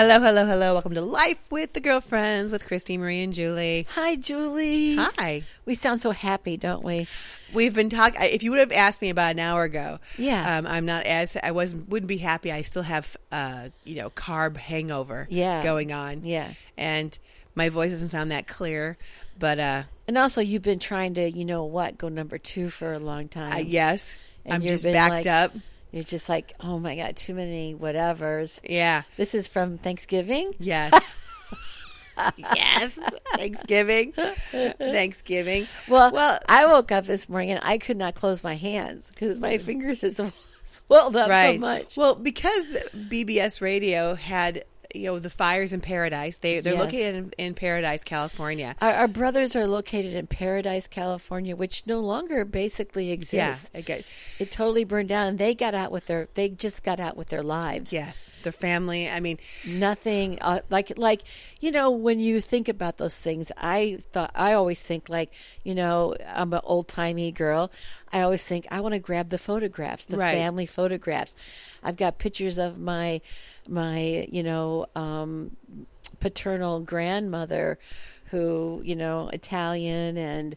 Hello, hello, hello. Welcome to Life with the Girlfriends with Christy, Marie, and Julie. Hi, Julie. Hi. We sound so happy, don't we? We've been talking. If you would have asked me about an hour ago, Yeah. I'm not as I wouldn't be happy. I still have carb hangover going on. Yeah. And my voice doesn't sound that clear, but And also, you've been trying to, go number 2 for a long time. yes, And I'm you've just been backed up. You're just like, oh my God, too many whatevers. Yeah. This is from Thanksgiving? Yes. Yes. Thanksgiving. Well, I woke up this morning and I could not close my hands because my fingers had swelled up so much. Well, because BBS Radio had the fires in Paradise. They're Yes. located in Paradise, California. Our brothers are located in Paradise, California, which no longer basically exists. Yeah, It totally burned down, and they just got out with their lives. yes, their family. I mean, Nothing when you think about those things, I always think I'm an old timey girl. I always think I want to grab the photographs, the Right. family photographs. I've got pictures of my paternal grandmother, who Italian, and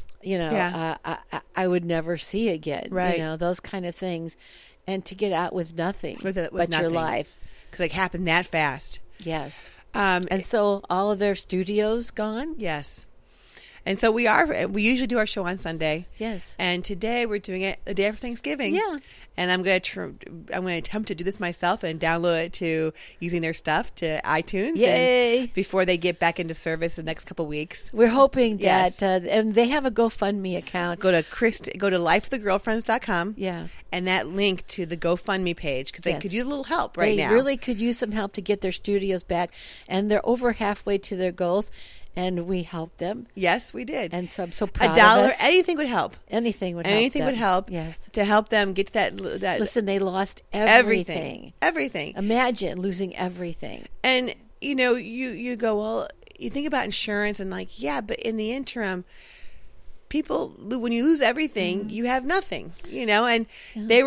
I would never see again. Right. Those kind of things, and to get out with nothing with but nothing. your life. Because it happened that fast. Yes. And And so all of their studios gone? yes. And so we usually do our show on Sunday. Yes. And today we're doing it the day after Thanksgiving. Yeah. And I'm going to attempt to do this myself and download it to using their stuff to iTunes. Yay. And before they get back into service the next couple weeks. We're hoping Yes. that, and they have a GoFundMe account. Go to lifewiththegirlfriends.com. Yeah. And that link to the GoFundMe page because they Yes. could use a little help right now. They really could use some help to get their studios back, and they're over halfway to their goals, and we helped them. Yes, we did. And so I'm so proud $1, of us. anything would help. Anything would help. Anything would them. help. Yes. To help them get to that. Listen, they lost everything. Everything. Imagine losing everything. And you go, well, you think about insurance and but in the interim, people, when you lose everything, you have nothing, and they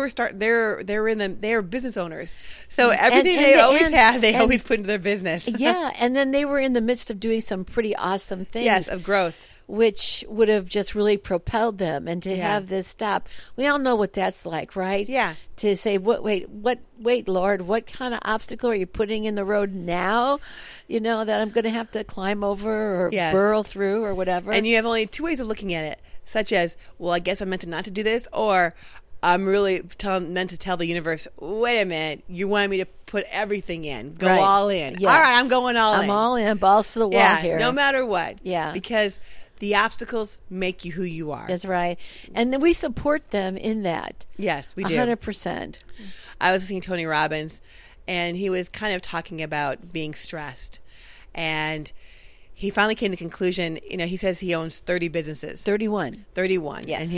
were business owners. So everything they always put into their business. Yeah. And then they were in the midst of doing some pretty awesome things. Yes, of growth. Which would have just really propelled them, and to have this stop. We all know what that's like, right? Yeah. To say, wait, Lord, what kind of obstacle are you putting in the road now? That I'm going to have to climb over or burrow through or whatever. And you have only 2 ways of looking at it, such as, well, I guess I'm meant to not to do this, or I'm really meant to tell the universe, wait a minute, you want me to put everything in, go all in. Yeah. All right, I'm going all in. I'm all in, balls to the wall here. No matter what. Yeah. Because the obstacles make you who you are. That's right. And then we support them in that. Yes, we do. 100%. I was listening to Tony Robbins, and he was kind of talking about being stressed. And he finally came to the conclusion, he says he owns 30 businesses. 31. 31. Yes. And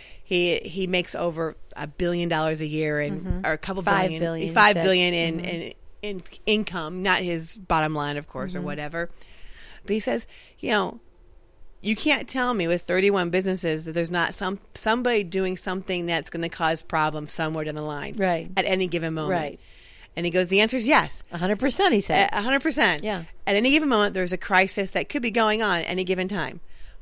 he makes over $1 billion a year or a couple $5 billion. billion, $5 billion in income, not his bottom line, of course, or whatever. But he says, you can't tell me with 31 businesses that there's not somebody doing something that's going to cause problems somewhere down the line. Right. At any given moment. Right. And he goes, the answer is yes. 100%, he said. 100%. Yeah. At any given moment, there's a crisis that could be going on at any given time.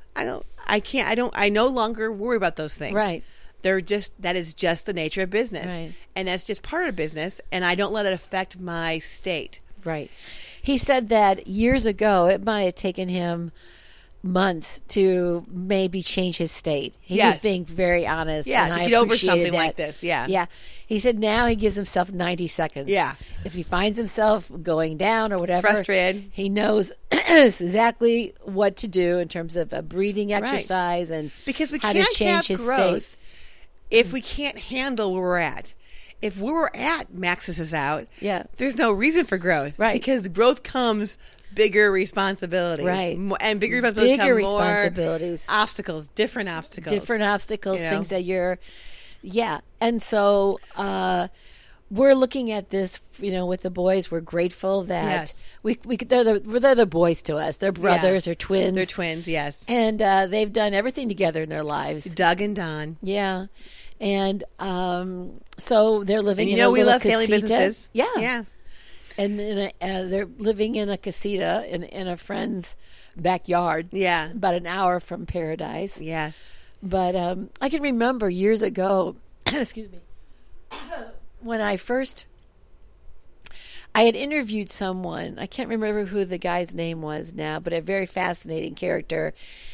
I no longer worry about those things. Right. That is just the nature of business. Right. And that's just part of business. And I don't let it affect my state. Right. He said that years ago, it might have taken him months to maybe change his state. He was being very honest. Yeah, and to I get over appreciated something that. like this. Yeah. Yeah. He said now he gives himself 90 seconds. Yeah. If he finds himself going down or whatever, Frustrated, he knows exactly what to do in terms of a breathing exercise and because we how can't to change have his growth state. if we can't handle where we're at. If where we're at maxes us out, there's no reason for growth. Right. Because growth comes bigger responsibilities. Right. And bigger responsibilities Bigger come more responsibilities. obstacles, different obstacles. Things that you're, And so we're looking at this, with the boys. We're grateful that they're the boys to us. They're brothers, they're twins. They're twins, yes. And they've done everything together in their lives. Doug and Don. Yeah. And so they're living in a we little love family casita. businesses. Yeah. Yeah. And they're living in a casita in a friend's backyard. Yeah. About an hour from Paradise. Yes. But I can remember years ago, excuse me, when I had interviewed someone. I can't remember who the guy's name was now, but a very fascinating character.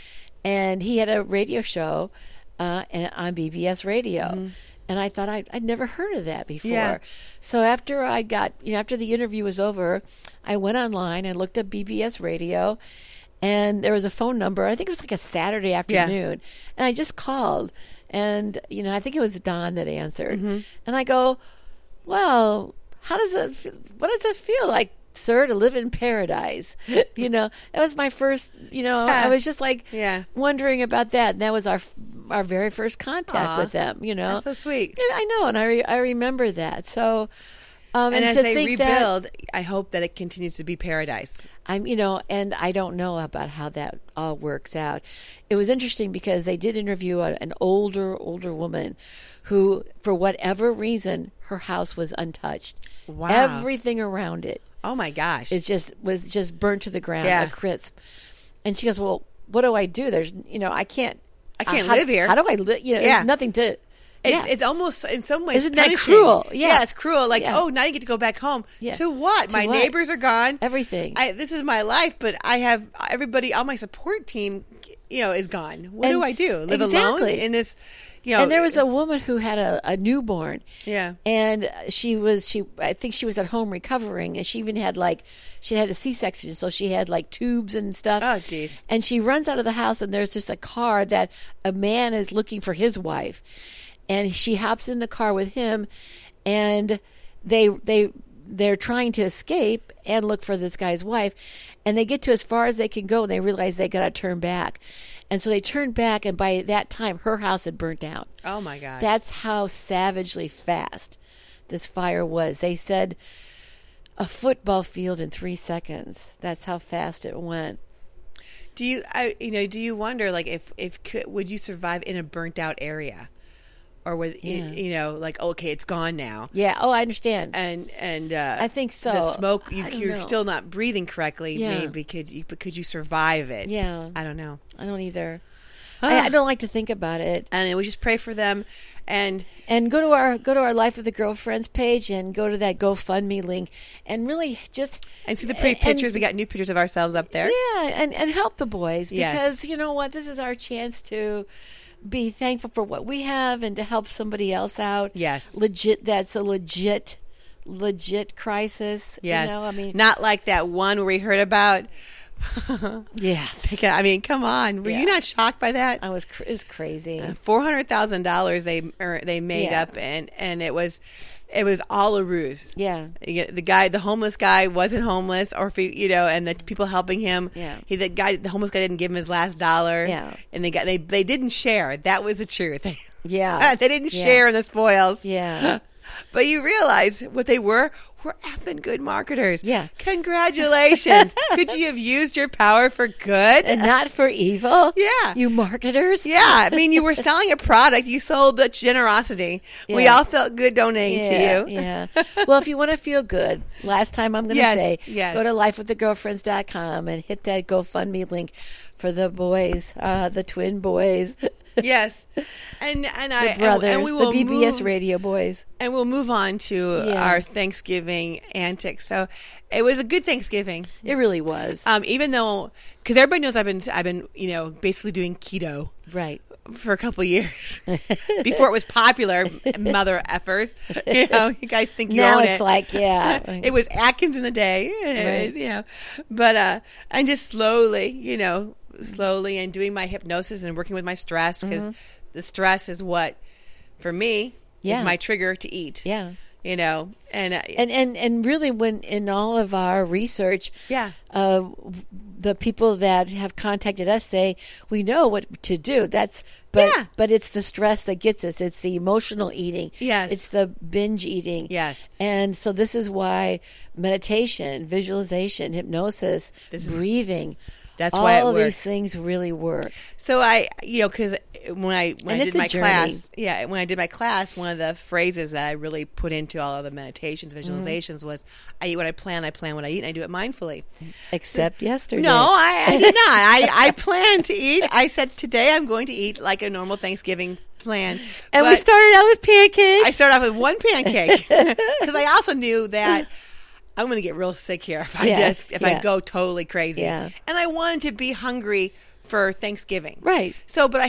And he had a radio show on BBS Radio. Mm-hmm. And I thought I'd never heard of that before. Yeah. So after after the interview was over, I went online and looked up BBS Radio, and there was a phone number. I think it was like a Saturday afternoon. Yeah. And I just called, and, I think it was Don that answered. Mm-hmm. And I go, well, what does it feel like, sir, to live in paradise? That was my first, I was just like wondering about that. And that was our very first contact with them, That's so sweet. I know, and I remember that. So, and as they rebuild, I hope that it continues to be paradise. And I don't know about how that all works out. It was interesting because they did interview an older woman who, for whatever reason, her house was untouched. Wow. Everything around it. Oh my gosh. It was just burnt to the ground, a crisp. And she goes, well, what do I do? There's, I can't live here. How do I live? There's nothing to. It's almost in some ways Isn't punishing. that cruel? Yeah, it's cruel. Like, oh, now you get to go back home. Yeah. To what? My neighbors are gone. Everything. This is my life, but I have everybody on my support team, is gone. What do I do? Live alone in this? And there was a woman who had a newborn. Yeah. And I think she was at home recovering, and she even had she had a C-section, so she had tubes and stuff. Oh, jeez. And she runs out of the house, and there's just a car that a man is looking for his wife. And she hops in the car with him, and they're trying to escape and look for this guy's wife. And they get to as far as they can go, and they realize they got to turn back. And so they turned back, and by that time, her house had burnt down. Oh, my God. That's how savagely fast this fire was. They said a football field in 3 seconds. That's how fast it went. Do you wonder, would you survive in a burnt out area? Or with okay, it's gone now. Yeah. Oh, I understand. And I think so. The smoke, you're still not breathing correctly. Yeah. Maybe could you survive it? Yeah. I don't know. I don't either. I don't like to think about it. And we just pray for them, and go to our Life of the Girlfriends page and go to that GoFundMe link, and really just see the pretty pictures. We got new pictures of ourselves up there. Yeah, and help the boys, because you know what, this is our chance to be thankful for what we have and to help somebody else out. Yes. That's a legit crisis. Yes. Not like that one where we heard about. Yes. Come on. Were you not shocked by that? It was crazy. $400,000 they made up, and it was all a ruse. Yeah. The homeless guy wasn't homeless, or and the people helping him. Yeah. The homeless guy didn't give him his last dollar. Yeah. And they didn't share. That was the truth. Yeah. They didn't share in the spoils. Yeah. But you realize what they were effing good marketers. Yeah. Congratulations. Could you have used your power for good? And not for evil? Yeah. You marketers? Yeah. You were selling a product. You sold generosity. Yeah. We all felt good donating to you. Yeah. Well, if you want to feel good, last time I'm going to say, go to lifewiththegirlfriends.com and hit that GoFundMe link for the boys, the twin boys. Yes, and the brothers, and we will the BBS Radio boys, and we'll move on to our Thanksgiving antics. So it was a good Thanksgiving. It really was. Even though, because everybody knows I've been basically doing keto, right, for a couple of years before it was popular. Mother effers, you guys think you now own it's it. It was Atkins in the day, right. But and just slowly and doing my hypnosis and working with my stress, because the stress is what, for me, is my trigger to eat. Yeah. And really, when in all of our research, the people that have contacted us say we know what to do. But it's the stress that gets us. It's the emotional eating. Yes, it's the binge eating. Yes, and so this is why meditation, visualization, hypnosis, breathing. That's why it all works. these things really work. So because when I did my class, when I did my class, one of the phrases that I really put into all of the meditations, visualizations was, I eat what I plan what I eat, and I do it mindfully. Except yesterday. No, I did not. I planned to eat. I said, today I'm going to eat like a normal Thanksgiving plan. And we started out with pancakes. I started off with one pancake because I also knew that I'm going to get real sick here if I go totally crazy. Yeah. And I wanted to be hungry for Thanksgiving. Right. So, but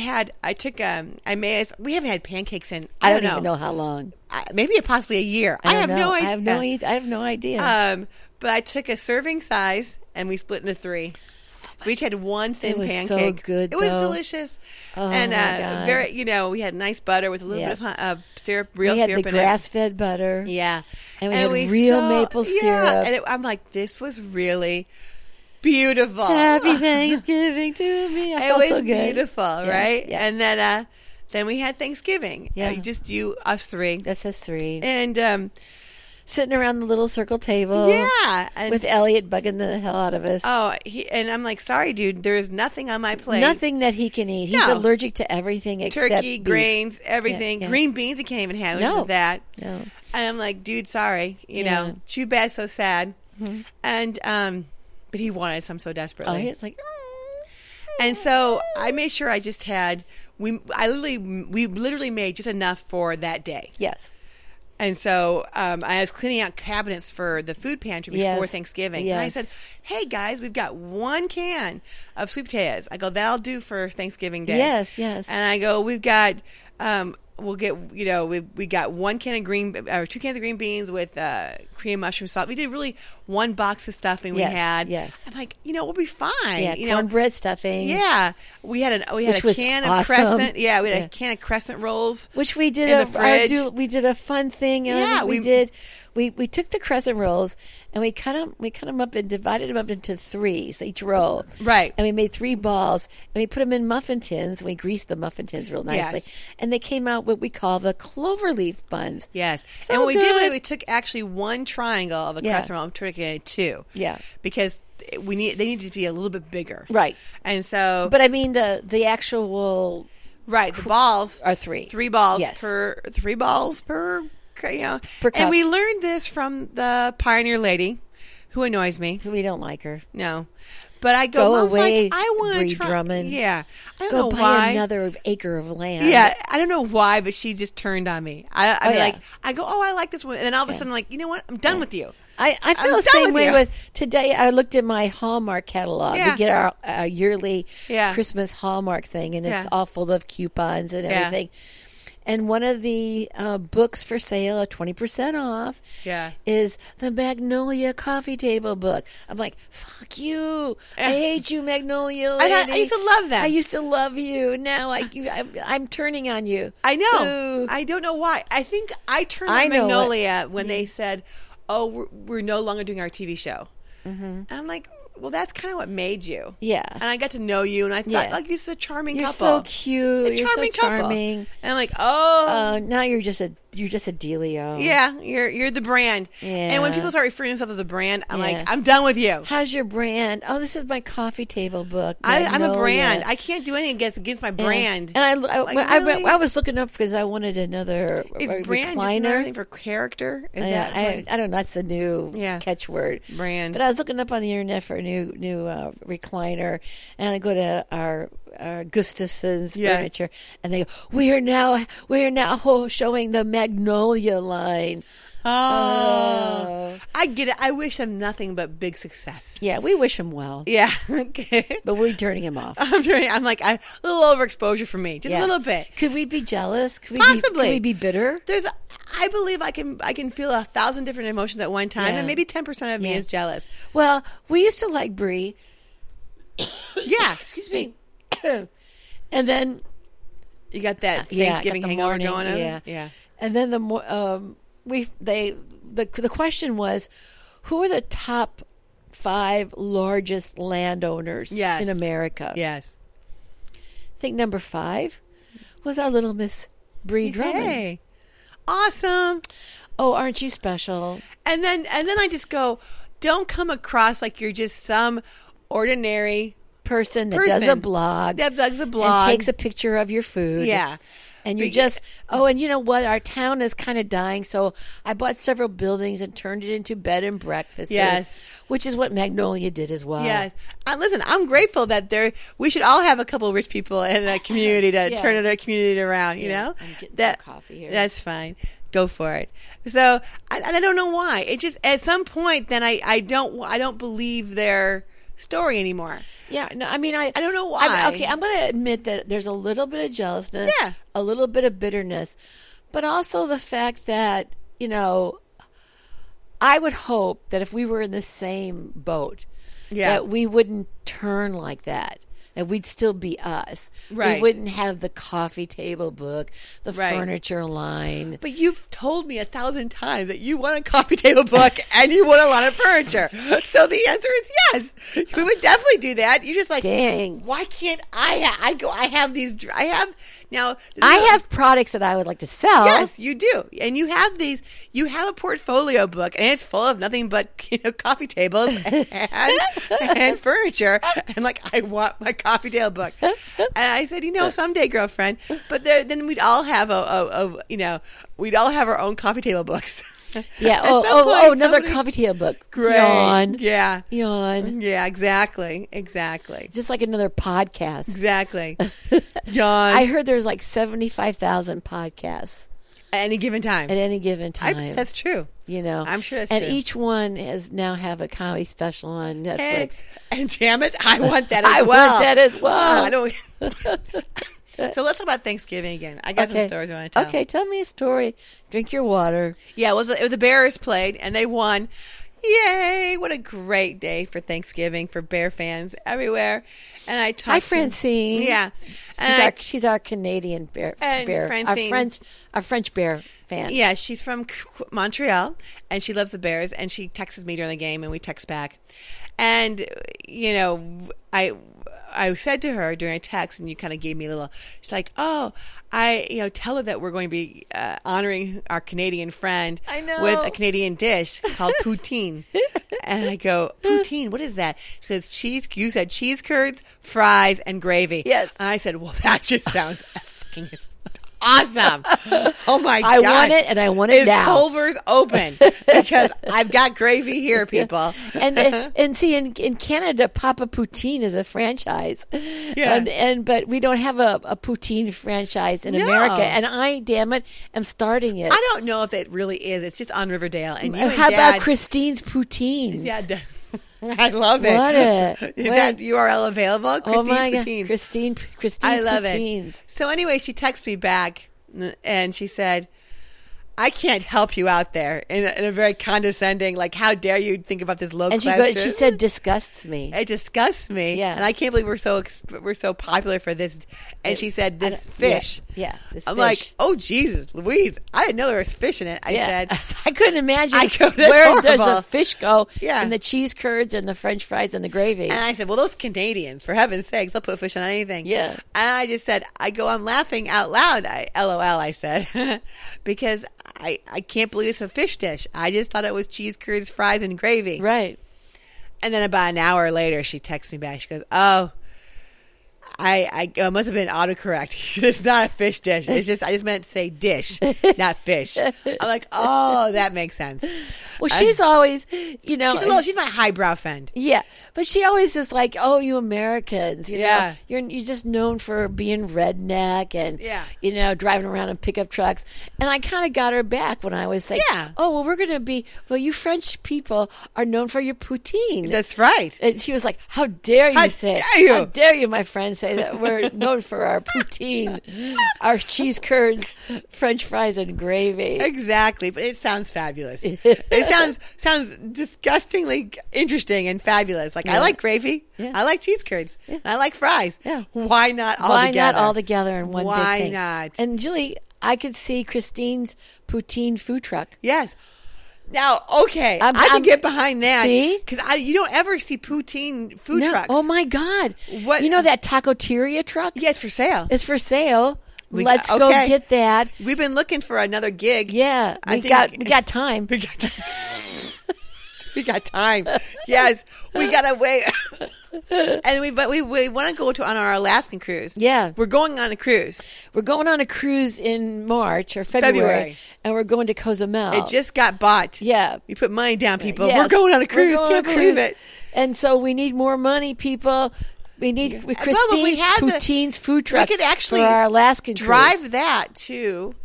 we haven't had pancakes in, I don't even know how long. Maybe possibly a year. I have no idea. I have no idea. But I took a serving size and we split into 3. So we each had one thin pancake. It was so good. It was delicious. Oh, and my God. we had nice butter with a little bit of syrup, real syrup in it. We had the grass-fed butter. Yeah. And we had real maple syrup. And I'm like, this was really beautiful. Happy Thanksgiving to me. I felt was so good. Beautiful, right? Yeah. And then we had Thanksgiving. Yeah. Just us 3. That's us 3. And sitting around the little circle table. Yeah. And with Elliot bugging the hell out of us. Oh, and I'm like, sorry, dude, there is nothing on my plate. Nothing that he can eat. He's allergic to everything except turkey, beef. Grains, everything. Yeah. Green beans he can't even have. No. That. No. And I'm like, dude, sorry. You know, too bad, so sad. Mm-hmm. And but he wanted some so desperately. Oh, he was like, and so I made sure I just had. We literally made just enough for that day. Yes. And so I was cleaning out cabinets for the food pantry before Thanksgiving. Yes. And I said, hey, guys, we've got 1 can of sweet potatoes. I go, that'll do for Thanksgiving Day. Yes. And I go, we've got, we got 1 can of 2 cans of green beans with cream mushroom sauce. We did really 1 box of stuffing we had. Yes. I'm like, we'll be fine. Yeah, cornbread stuffing. Yeah. We had a can of crescent. Yeah, we had a can of crescent rolls. Which we did in the fridge. We did a fun thing. Yeah, we took the crescent rolls and we cut them up and divided them up into 3, so each roll. Right. And we made 3 balls and we put them in muffin tins. We greased the muffin tins real nicely. Yes. And they came out what we call the cloverleaf buns. Yes. So and what we good. did was we took actually 1 triangle of a crescent roll and turned it into 2. Yeah. Because they needed to be a little bit bigger. Right. And so. But I mean the actual. Right. The balls are 3. 3 balls yes. per 3 balls per. Per cup. And we learned this from the Pioneer lady, who annoys me. We don't like her. No. But I go Mom's away, like, I want to try. Drummond. Yeah. I don't go know buy why. another acre of land. Yeah. I don't know why, but she just turned on me. I go, I like this one. And then all of a sudden, I'm like, you know what? I'm done with you. I feel the same way with today. I looked at my Hallmark catalog. Yeah. We get our yearly Christmas Hallmark thing, and it's all full of coupons and everything. And one of the books for sale at 20% off is the Magnolia Coffee Table book. I'm like, fuck you. I hate you, Magnolia lady. I used to love that. I used to love you. Now I'm turning on you. I know. Ooh. I don't know why. I think I turned on Magnolia when they said, oh, we're no longer doing our TV show. Mm-hmm. And I'm like, well, that's kind of what made you. Yeah. And I got to know you, and I thought, like, you're such a charming couple. You're so cute. You're so charming. And I'm like, oh. Now you're just a dealio. Yeah, you're the brand. Yeah. And when people start referring to themselves as a brand, I'm like, I'm done with you. How's your brand? Oh, this is my coffee table book. I'm a brand. I can't do anything against my brand. And really? I was looking up because I wanted another recliner. Brand just for character? Is that? I don't know. That's the new catchword. Brand. But I was looking up on the internet for a new recliner, and I go to our Gustafson's furniture, and they go, we are now showing the Magnolia line. Oh, I get it. I wish him nothing but big success. Yeah, we wish him well. Yeah, okay. But we're turning him off. I'm like, a little overexposure for me, just a little bit. Could we be jealous? Possibly. Could we be bitter? I believe I can feel 1,000 different emotions at one time, and maybe 10% of me is jealous. Well, we used to like Brie. Yeah, excuse me. And then you got that Thanksgiving hangover going on. Yeah. And then the question was, who are the top 5 largest landowners in America? Yes. I think number 5 was our little Miss Brie Drummond. Hey, awesome! Oh, aren't you special? And then I just go, don't come across like you're just some ordinary person that does a blog. That does a blog. And takes a picture of your food. Yeah. And you just, and you know what? Our town is kind of dying. So I bought several buildings and turned it into bed and breakfasts. Yes. Which is what Magnolia did as well. Yes. Listen, I'm grateful that we should all have a couple of rich people in a community to turn a community around, you know? I'm getting some coffee here. That's fine. Go for it. So, I don't know why. It just, at some point, then I don't believe their story anymore. Yeah, no, I mean, I don't know why. I'm going to admit that there's a little bit of jealousness, Yeah. a little bit of bitterness, but also the fact that, you know, I would hope that if we were in the same boat, that we wouldn't turn like that. That we'd still be us. Right. We wouldn't have the coffee table book, the furniture line. But you've told me 1,000 times that you want a coffee table book and you want a lot of furniture. So the answer is yes. We would definitely do that. You're just like, dang, why can't I have products that I would like to sell. Yes, you do. And you have a portfolio book and it's full of nothing but, coffee tables and furniture. And like, I want my coffee table book. And I said, someday, girlfriend. But then we'd all have we'd all have our own coffee table books. Yeah. Another coffee table book. Great. Yawn. Yeah. Yawn. Yeah, exactly. Just like another podcast. Exactly. Yawn. I heard there's like 75,000 podcasts. At any given time. That's true. I'm sure that's true. And each one now have a comedy special on Netflix. And damn it, I want that as well. I don't. So let's talk about Thanksgiving again. I got some stories I want to tell. Okay, tell me a story. Drink your water. Yeah, it was the Bears played and they won. Yay! What a great day for Thanksgiving for Bear fans everywhere. And I talked Hi, Francine. Yeah, she's our Canadian bear. Francine, our French Bear fan. Yeah, she's from Montreal and she loves the Bears. And she texts me during the game and we text back. And I said to her during a text, and you kind of gave me a little. She's like, "Oh, tell her that we're going to be honoring our Canadian friend with a Canadian dish called poutine." And I go, "Poutine, what is that?" She goes, "You said cheese curds, fries, and gravy." Yes. And I said, "Well, that just sounds fucking awesome." Oh my God. I want it and I want it now. Culver's open because I've got gravy here, people. And see, in Canada, Papa Poutine is a franchise. Yeah. But we don't have a poutine franchise in America. And I, damn it, am starting it. I don't know if it really is. It's just on Riverdale. And how about Christine's Poutines? Yeah. I love it. Is that URL available? Oh my God. Poutines. Christine's I love Poutines. It. So anyway, she texted me back and she said, "I can't help you out there," in a very condescending, like, "How dare you think about this low class?" And she said, "Disgusts me." It disgusts me. Yeah. And I can't believe we're so popular for this. And she said, "This fish." Yeah. This I'm fish. like, "Oh Jesus, Louise! I didn't know there was fish in it." I said, I couldn't imagine that's where horrible. Does the fish go? Yeah. And the cheese curds and the French fries and the gravy. And I said, "Well, those Canadians, for heaven's sakes, they'll put fish on anything." Yeah. And I just said, I'm laughing out loud. LOL, I said, because I can't believe it's a fish dish. I just thought it was cheese curds, fries, and gravy. Right. And then about an hour later, she texts me back. She goes, "Oh, I must have been autocorrect. It's not a fish dish. I just meant to say dish, not fish." I'm like, "Oh, that makes sense." Well, she's always, she's my highbrow friend. Yeah, but she always is like, "Oh, you Americans, Yeah. you're just known for being redneck and driving around in pickup trucks." And I kind of got her back when I was like, Yeah. "Oh, well, we're gonna be. Well, you French people are known for your poutine." That's right. And she was like, "How dare you say it? Dare you? How dare you, my friend, say that we're known for our poutine, our cheese curds, French fries, and gravy." Exactly, but it sounds fabulous. It sounds disgustingly interesting and fabulous. Like, I like gravy, I like cheese curds, and I like fries. Yeah. Why not all Why together? not all together in one big Why thing? not? And Julie, I could see Christine's poutine food truck. Yes. Now, okay, I can get behind that. See? Because you don't ever see poutine food trucks. Oh my God! What? You know that Tacoteria truck? Yeah, it's for sale. It's for sale. Let's go get that. We've been looking for another gig. Yeah, we got time. We got time. We got time. Yes, we gotta wait. And we want to go on our Alaskan cruise. Yeah. We're going on a cruise. We're going on a cruise in March or February. And we're going to Cozumel. It just got bought. Yeah. You put money down, people. Yes. We're going on a cruise. Can't believe it. And so we need more money, people. We need Christine's Poutine's food truck. We could actually for our Alaskan drive cruise. that to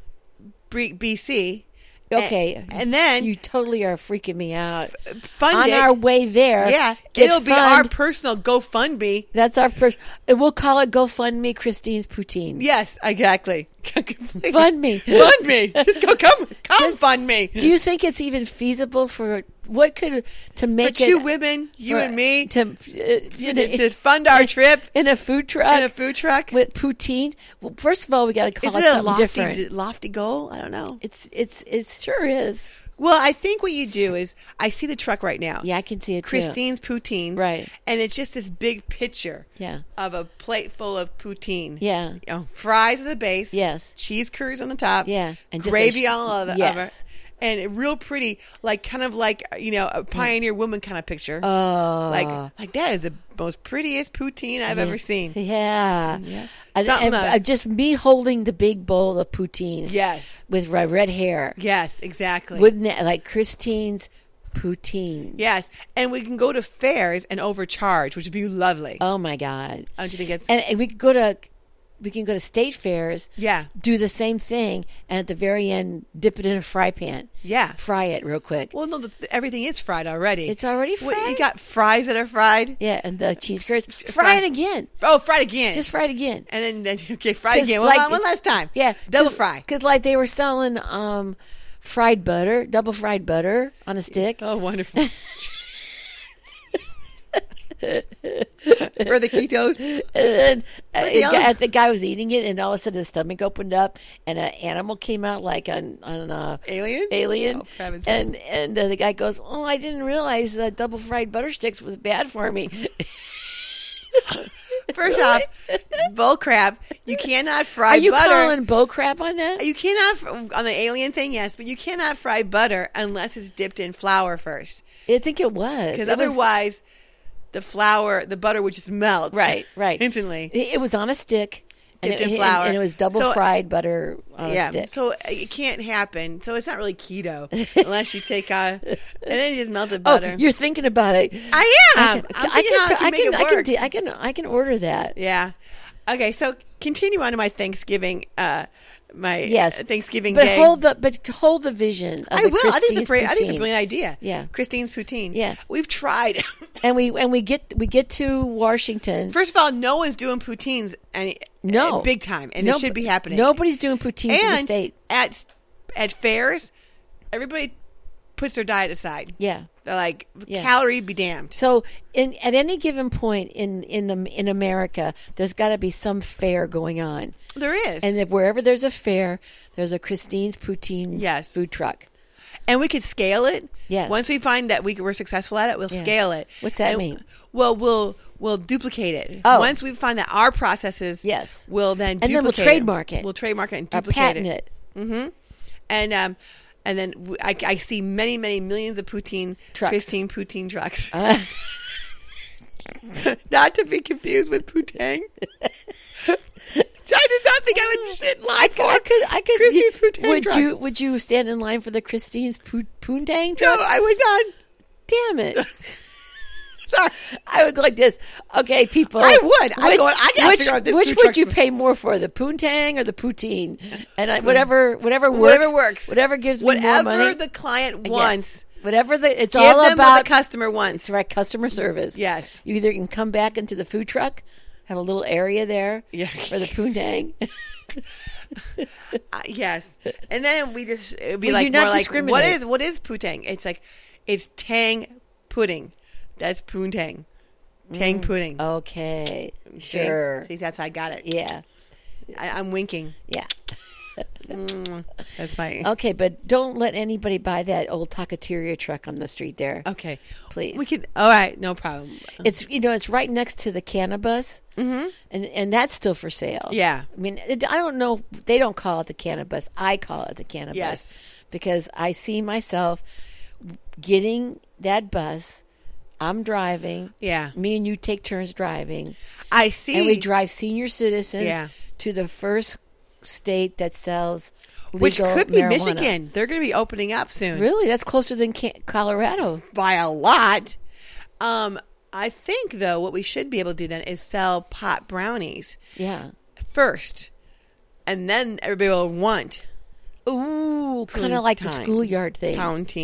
BC. Okay. And then you totally are freaking me out. Fund on it. our way there. Yeah. It'll be our personal GoFundMe. That's our first. We'll call it GoFundMe Christine's Poutine. Yes, exactly. Fund me. Fund me. Just come fund me. Do you think it's even feasible for make for it two women, you and me, to fund our trip in a food truck? In a food truck with poutine. Well, first of all, we got to call it something different. Lofty goal? I don't know. It sure is. Well, I think what you do is, I see the truck right now. Yeah, I can see it Christine's Poutines. Right. And it's just this big picture of a plate full of poutine. Yeah. Fries as a base. Yes. Cheese curds on the top. Yeah. And gravy all over. Yes. And real pretty, kind of like a pioneer woman kind of picture. Oh. Like that is the most prettiest poutine I've ever seen. Yeah. And just me holding the big bowl of poutine. Yes. With red hair. Yes, exactly. Wouldn't it, like Christine's Poutine. Yes. And we can go to fairs and overcharge, which would be lovely. Oh my God. Don't you think it's... And we can go to state fairs. Yeah. Do the same thing, and at the very end, dip it in a fry pan. Yeah. Fry it real quick. Well, no, everything is fried already. It's already fried? Well, you got fries that are fried. Yeah, and the cheese curds. Fry it again. Oh, fried again. Just fry it again. And then okay, fried again. Well, one last time. Yeah. Double fry. Because they were selling fried butter, double fried butter on a stick. Oh, wonderful. For the ketos. And the guy was eating it, and all of a sudden his stomach opened up, and an animal came out like on Alien. Oh, and the guy goes, "Oh, I didn't realize that double fried butter sticks was bad for me." First off, bull crap. You cannot fry butter. Are you calling bull crap on that? You cannot, on the Alien thing, yes, but you cannot fry butter unless it's dipped in flour first. I think it was. Because otherwise, the butter would just melt. Right. Instantly. It was on a stick. Dipped in flour. And it was double fried butter on a stick. So it can't happen. So it's not really keto unless you take and then you just melt the butter. Oh, you're thinking about it. I am. I can order that. Yeah. Okay, so continue on to my Thanksgiving Thanksgiving but Day. Hold the vision. Of I will. I think it's a brilliant idea. Yeah, Christine's Poutine. Yeah, we've tried, and we get to Washington. First of all, no one's doing poutines big time, and it should be happening. Nobody's doing poutines in the state. At fairs, everybody puts their diet aside. Yeah. They're like, calorie be damned. So at any given point in America, there's got to be some fair going on. There is. And wherever there's a fair, there's a Christine's Poutine food truck. And we could scale it. Yes. Once we find that we're successful at it, we'll scale it. What's that mean? Well, we'll duplicate it. Oh. Once we find that our processes we'll then duplicate then we'll trademark it. We'll trademark it and duplicate patent it. Mm-hmm. And then I see many, many millions of Christine Poutine trucks. Not to be confused with Poutine. I did not think I would sit in line for Christine's Poutine truck. Would you stand in line for the Christine's Poutine truck? No, I would not. Damn it. Sorry. I would go like this. Okay, people. I would. I gotta figure out this. Which would you pay more for, the poontang or the poutine? And whatever works. Whatever gives me more money. Whatever the client wants. Whatever it's all them about. What the customer wants. It's right, customer service. Yes. You either can come back into the food truck, have a little area there for the poontang. Yes. And then it'd be like more like, what is poutang? It's like, it's tang pudding. That's poontang. Tang pudding. Okay. Sure. See, that's how I got it. Yeah. I'm winking. Yeah. That's my... Okay, but don't let anybody buy that old Takaturia truck on the street there. Okay. Please. We could... All right. No problem. It's right next to the cannabis. Mm-hmm. And that's still for sale. Yeah. I mean, I don't know. They don't call it the cannabis. I call it the cannabis. Yes. Because I see myself getting that bus. I'm driving. Yeah. Me and you take turns driving. I see. And we drive senior citizens to the first state that sells legal Which could be marijuana. Michigan. They're going to be opening up soon. Really? That's closer than Colorado. By a lot. I think, though, what we should be able to do then is sell pot brownies. Yeah. First. And then everybody will want. Ooh, kind of like the schoolyard thing.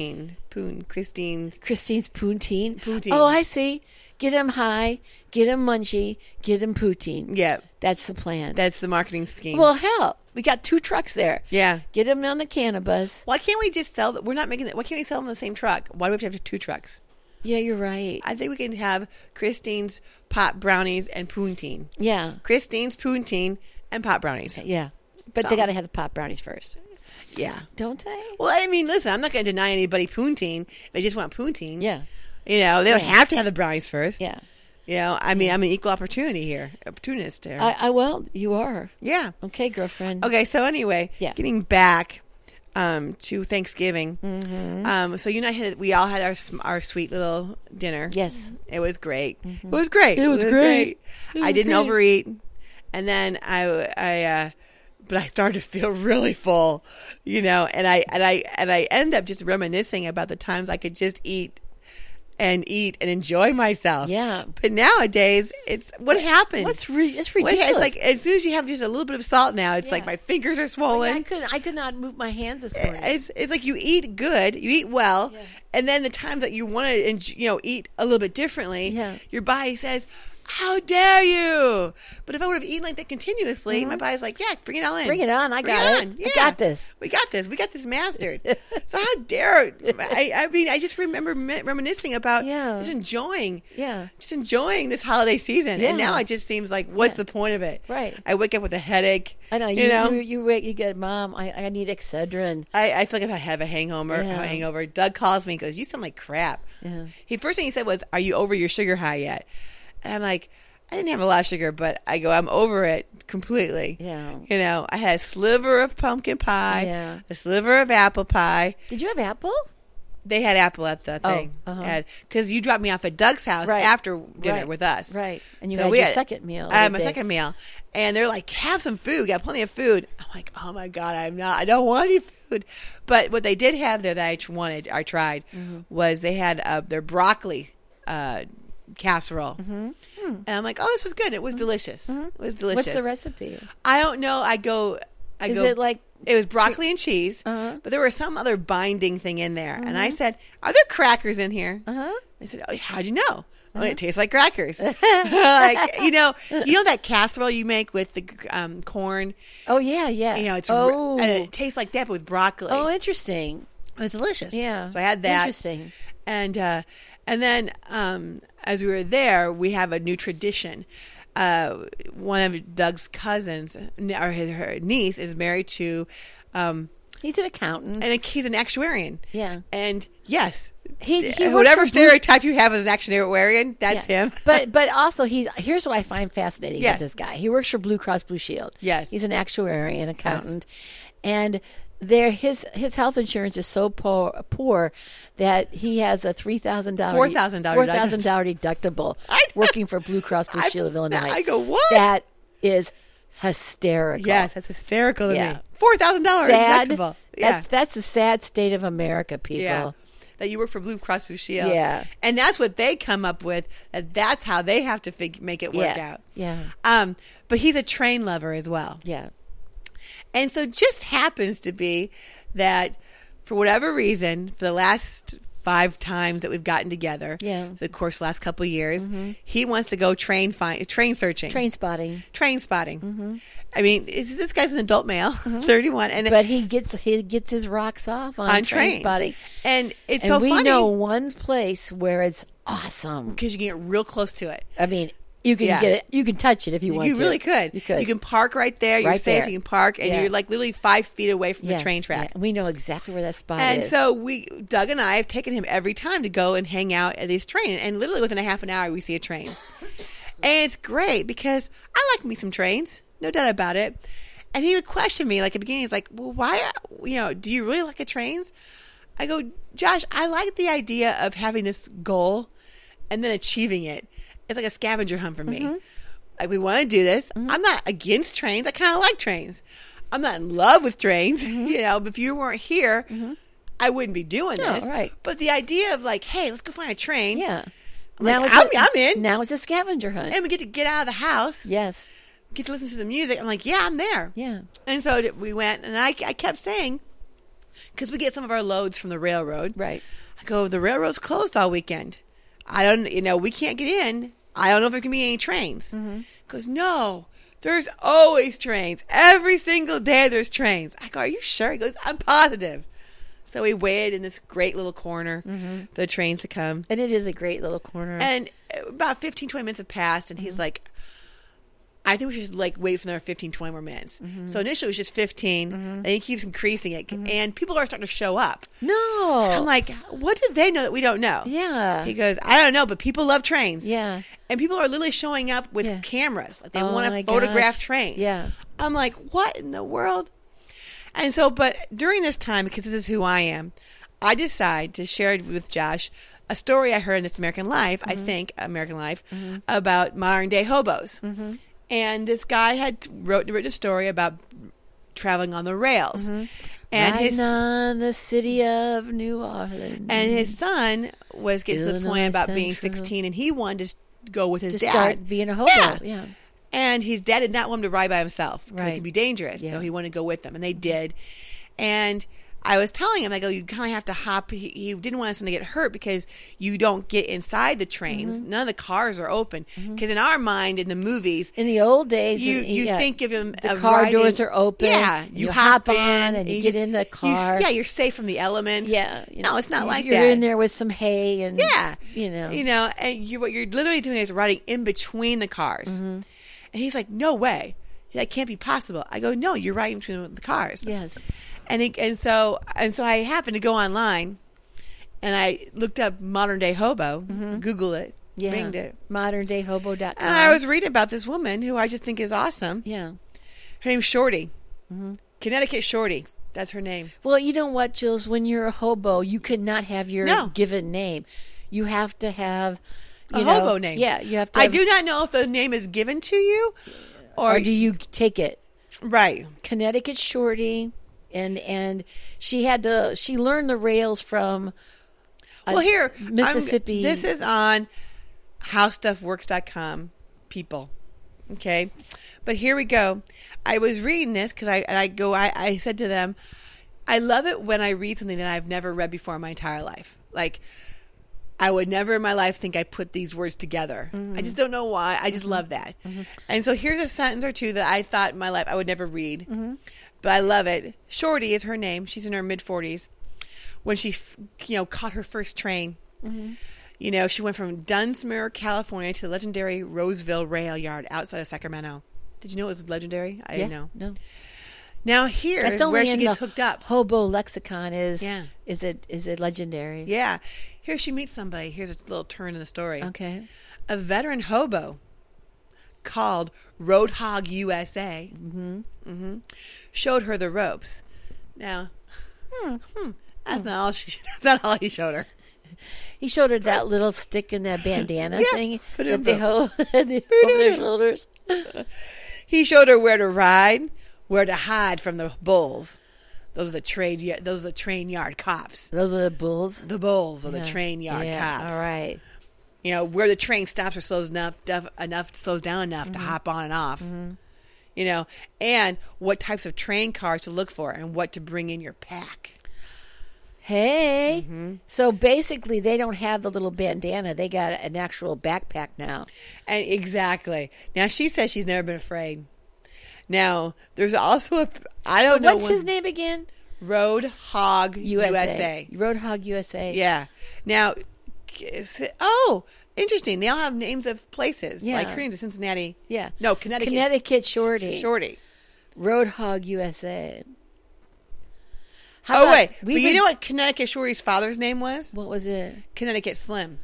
Christine's Poutine. Oh, I see. Get them high, get them munchy, get them poutine. Yeah. That's the plan. That's the marketing scheme. Well, hell, we got 2 trucks there. Yeah. Get them on the cannabis. Why can't we just sell? We're not making that. Why can't we sell them in the same truck? Why do we have to have 2 trucks? Yeah, you're right. I think we can have Christine's pot brownies and poutine. Yeah. Christine's poutine and pot brownies. Yeah. But they got to have the pot brownies first. Yeah. Don't they? Well, I mean, listen, I'm not going to deny anybody poutine. They just want poutine. Yeah. You know, they don't have to have the brownies first. Yeah. You know, I mean, I'm an equal opportunist here. Well, you are. Yeah. Okay, girlfriend. Okay, so anyway, getting back to Thanksgiving. Mm-hmm. So you and I we all had our sweet little dinner. Yes. It was great. Mm-hmm. It was great. It was great. I didn't overeat. And then but I started to feel really full, you know, and I ended up just reminiscing about the times I could just eat and enjoy myself. Yeah. But nowadays, it's what happens. It's ridiculous. It's like as soon as you have just a little bit of salt now, it's like my fingers are swollen. I could not move my hands this morning. It's like you eat good, you eat well, and then the times that you want to, eat a little bit differently, your body says, "How dare you!" But if I would have eaten like that continuously, my body's like, "Yeah, bring it all in. Bring it on. I got it. Yeah. I got this. We got this. We got this mastered." So how dare I mean, I just remember reminiscing about just enjoying this holiday season, and now it just seems like, what's the point of it? Right. I wake up with a headache. I know. You get, Mom, I need Excedrin. I feel like if I have a hangover, Doug calls me and goes, "You sound like crap." Yeah. First thing he said was, "Are you over your sugar high yet?" And I'm like, I didn't have a lot of sugar, but I'm over it completely. Yeah. You know, I had a sliver of pumpkin pie, a sliver of apple pie. Did you have apple? They had apple at the thing. Because you dropped me off at Doug's house after dinner with us. Right. And you had your second meal. My second meal. And they're like, have some food. We got plenty of food. I'm like, oh my God, I don't want any food. But what they did have there that I tried, was they had their broccoli casserole. And I'm like, oh, this was good. It was delicious. It was delicious. What's the recipe? I don't know. It was broccoli and cheese, but there was some other binding thing in there. And I said, are there crackers in here? They said, oh, how'd you know? Well, it tastes like crackers. Like, you know that casserole you make with the corn? Oh, yeah. You know, and it tastes like that, but with broccoli. Oh, interesting. It was delicious. Yeah. So I had that. Interesting. And then as we were there, we have a new tradition. One of Doug's cousins, or her niece, is married to. He's an accountant, and he's an actuarian. Yeah, and yes, he whatever stereotype you have as an actuarian, that's him. but also here's what I find fascinating about this guy. He works for Blue Cross Blue Shield. Yes, he's an actuarian, accountant, and his health insurance is so poor that he has a $4,000 deductible working for Blue Cross Blue Shield of Illinois. I go, what? That is hysterical. Yes, that's hysterical to me. $4,000 deductible. Yeah. That's the sad state of America, people. Yeah. That you work for Blue Cross Blue Shield. Yeah. And that's what they come up with. That's how they have to make it work out. Yeah. But he's a train lover as well. Yeah. And so it just happens to be that for whatever reason, for the last 5 times that we've gotten together, the course of the last couple of years, he wants to go train searching. Train spotting. I mean, this guy's an adult male, 31. But he gets his rocks off on train spotting. And it's so funny. And we know one place where it's awesome. Because you can get real close to it. I mean, you can get it. You can touch it if you want to. You really could. You could. You can park right there. You're safe. You can park, and you're like literally 5 feet away from the train track. Yeah. We know exactly where that spot is. And so Doug and I have taken him every time to go and hang out at this train. And literally within a half an hour, we see a train. And it's great because I like me some trains, no doubt about it. And he would question me, like at the beginning, he's like, well, why, do you really like trains? I go, Josh, I like the idea of having this goal and then achieving it. It's like a scavenger hunt for me. Like, we want to do this. I'm not against trains. I kind of like trains. I'm not in love with trains. You know, but if you weren't here, I wouldn't be doing this. Right. But the idea of like, hey, let's go find a train. Yeah. I'm in. Now it's a scavenger hunt. And we get to get out of the house. Yes. Get to listen to the music. I'm like, yeah, I'm there. Yeah. And so we went, and I kept saying, because we get some of our loads from the railroad. Right. I go, the railroad's closed all weekend. I don't, we can't get in. I don't know if there can be any trains. Goes, no, there's always trains. Every single day there's trains. I go, are you sure? He goes, I'm positive. So we waited in this great little corner for the trains to come. And it is a great little corner. And about 15, 20 minutes have passed, and he's like, I think we should like wait for another 15, 20 more minutes. So initially it was just 15, and he keeps increasing it, and people are starting to show up. No. I'm like, what do they know that we don't know? Yeah. He goes, I don't know, but people love trains. Yeah. And people are literally showing up with cameras. Like they Oh want my to photograph gosh. trains. Yeah. I'm like, what in the world? And so, but during this time, because this is who I am, I decide to share with Josh a story I heard in This American Life, I think, American Life, about modern day hobos. And this guy had written a story about traveling on the rails. And Riding on the city of New Orleans. And his son was getting to the point Illinois about being Central. 16, and he wanted to go with his to dad. start being a hobo. Yeah. And his dad did not want him to ride by himself because Right. it could be dangerous. Yeah. So he wanted to go with them, and they did. And I was telling him, I go, you kind of have to hop. He didn't want us to get hurt because you don't get inside the trains. None of the cars are open. Because in our mind, in the movies, In the old days, you think of him. the car doors are open. Yeah, you hop on and you get in the car. You're safe from the elements. Yeah, no, it's not like you're that. in there with some hay and You know, and what you're literally doing is riding in between the cars. And he's like, no way, that can't be possible. I go, no, you're riding between the cars. Yes. And so I happened to go online, and I looked up modern day hobo, Google it, binged it, moderndayhobo.com. and I was reading about this woman who I just think is awesome. Yeah. Her name's Shorty, Connecticut Shorty. That's her name. Well, you know what, Jules? When you're a hobo, you cannot have your given name. You have to have A hobo name. Yeah, you have to. I do not know if the name is given to you, or do you take it? Right. Connecticut Shorty, and she learned the rails from. Well, here, Mississippi. This is on howstuffworks.com, people. Okay. But here we go. I was reading this because I said to them, I love it when I read something that I've never read before in my entire life. Like, I would never in my life think I put these words together. I just don't know why. I just love that. And so here's a sentence or two that I thought in my life I would never read. But I love it. Shorty is her name. She's in her mid-40s. When she, caught her first train, she went from Dunsmuir, California to the legendary Roseville Rail Yard outside of Sacramento. Did you know it was legendary? I didn't know. No. Now here is where she gets hooked up. Hobo lexicon is it legendary? Yeah. Here she meets somebody. Here's a little turn in the story. Okay. A veteran hobo called Roadhog USA showed her the ropes. Now, that's not all he showed her. He showed her that little stick and that bandana thing put it that in they hold over their shoulders. He showed her where to ride, where to hide from the bulls. Those are the train yard cops. Those are the bulls. The bulls are the train yard cops. All right. Where the train stops or slows down enough to hop on and off. And what types of train cars to look for and what to bring in your pack. Hey, so basically they don't have the little bandana. They got an actual backpack now. And exactly. Now she says she's never been afraid. Now there's also I don't know what's his name again. Roadhog USA. Roadhog USA. Yeah. Now, interesting. They all have names of places. Yeah. Like her name's Cincinnati. Yeah. No, Connecticut. Connecticut Shorty. Shorty. Roadhog USA. But you know what Connecticut Shorty's father's name was? What was it? Connecticut Slim.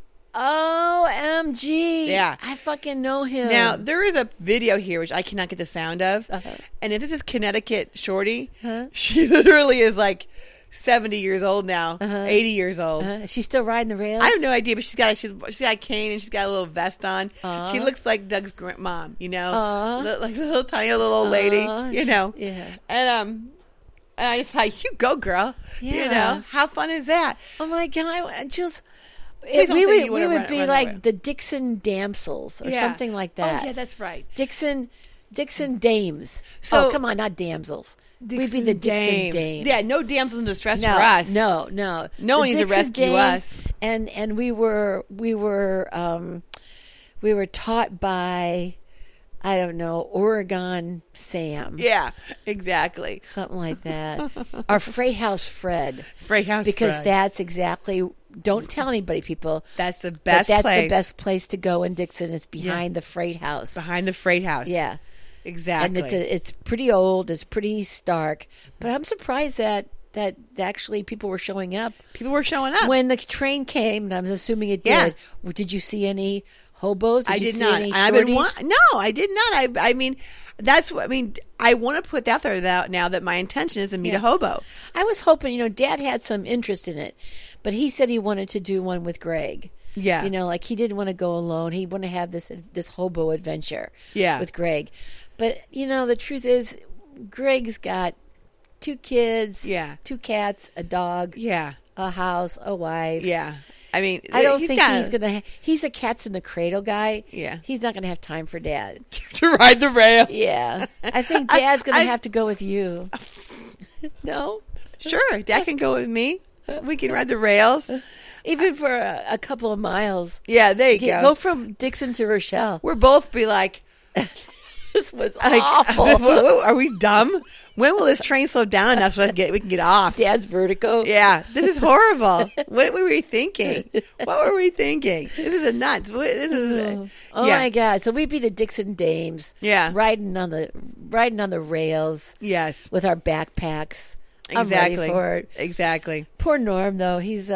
OMG. Yeah. I fucking know him. Now, there is a video here, which I cannot get the sound of. Uh-huh. And if this is Connecticut Shorty, she literally is like 70 years old now, 80 years old. She's still riding the rails? I have no idea, but she's got a cane and she's got a little vest on. She looks like Doug's mom, like a little tiny little old lady, Yeah. And I just like, you go, girl. Yeah. How fun is that? Oh my God, Jules. Please don't We say you would wanna be run like away. the Dixon Damsels or something like that. Oh yeah, that's right. Dixon Dames. So- come on, not damsels. We'd be the Dixon Dames. Yeah, no damsels in distress No, for us. no. No The one needs to Dixon rescue Dames, us. And we were taught by, I don't know, Oregon Sam. Yeah, exactly. Something like that. Our Freight House Fred. Freight House Because Fred. that's exactly, don't tell anybody, people. That's the But best that's place. the best place to go in Dixon. It's behind the Freight House. Behind the Freight House. Yeah. Exactly. And it's pretty old. It's pretty stark. But I'm surprised that actually people were showing up. People were showing up. When the train came, and I'm assuming it did. Yeah. Did you see any hobos? I you did see not. any I've been shorties? no, I did not. I mean, that's what I mean. I want to put that there now that my intention is to meet a hobo. I was hoping, Dad had some interest in it, but he said he wanted to do one with Greg. Yeah. Like he didn't want to go alone. He wanted to have this hobo adventure. Yeah. With Greg. But the truth is, Greg's got 2 kids. Yeah. 2 cats, a dog. Yeah. A house, a wife. Yeah. I mean, I don't think he's gonna. He's a cats in the cradle guy. Yeah. He's not gonna have time for Dad. to ride the rails. Yeah. I think Dad's gonna have to go with you. No. Sure, Dad can go with me. We can ride the rails. Even for a couple of miles. Yeah, there you go. Go from Dixon to Rochelle. We'll both be like, This was like, awful. are we dumb? When will this train slow down enough so we can get off? Dad's vertigo. Yeah, this is horrible. What were we thinking? What were we thinking? This is nuts. This is Oh yeah. my God! So we'd be the Dixon Dames. Yeah. Riding on the rails Yes, with our backpacks. exactly. I'm ready for it. Exactly. Poor Norm, though. He's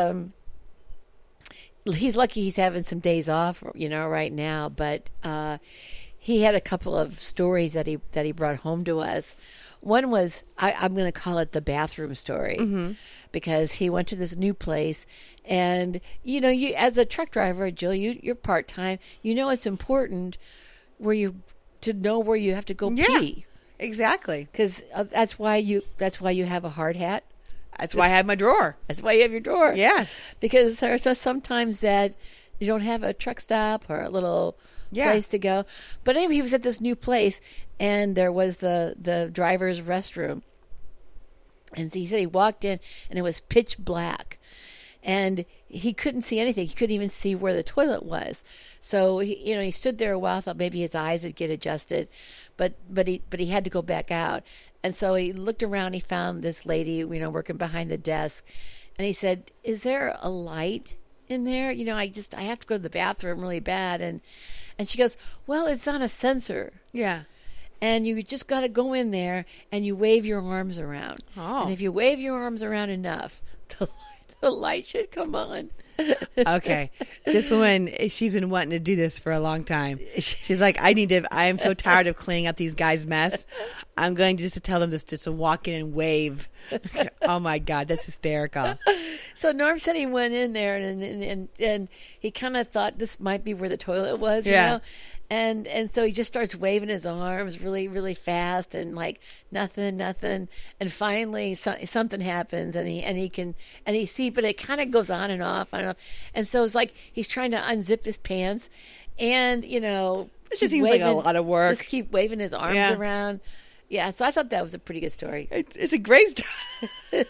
lucky he's having some days off, right now. But he had a couple of stories that he brought home to us. One was I'm going to call it the bathroom story, because he went to this new place, and you as a truck driver, Jill, you're part time. It's important to know where you have to go pee. Exactly. Because that's why you have a hard hat. That's why I have my drawer. That's why you have your drawer. Yes. Because there's sometimes that you don't have a truck stop or a little place to go. But anyway, he was at this new place, and there was the driver's restroom. And he said he walked in, and it was pitch black. And he couldn't see anything. He couldn't even see where the toilet was. So he stood there a while, thought maybe his eyes would get adjusted, but he had to go back out. And so he looked around. He found this lady, working behind the desk, and he said, "Is there a light in there? I have to go to the bathroom really bad." And she goes, "Well, it's on a sensor." Yeah. And you just got to go in there and you wave your arms around. Oh. And if you wave your arms around enough, the light should come on. Okay. This woman, she's been wanting to do this for a long time. She's like, I am so tired of cleaning up these guys' mess. I'm going just to tell them just to walk in and wave. Oh my God, that's hysterical. So Norm said he went in there and he kind of thought this might be where the toilet was, you know? And so he just starts waving his arms really, really fast and like nothing. And finally something happens and he see, but it kind of goes on and off. I don't know. And so it's like he's trying to unzip his pants and, It just seems like a lot of work. Just keep waving his arms around. Yeah. So I thought that was a pretty good story. It's a great story.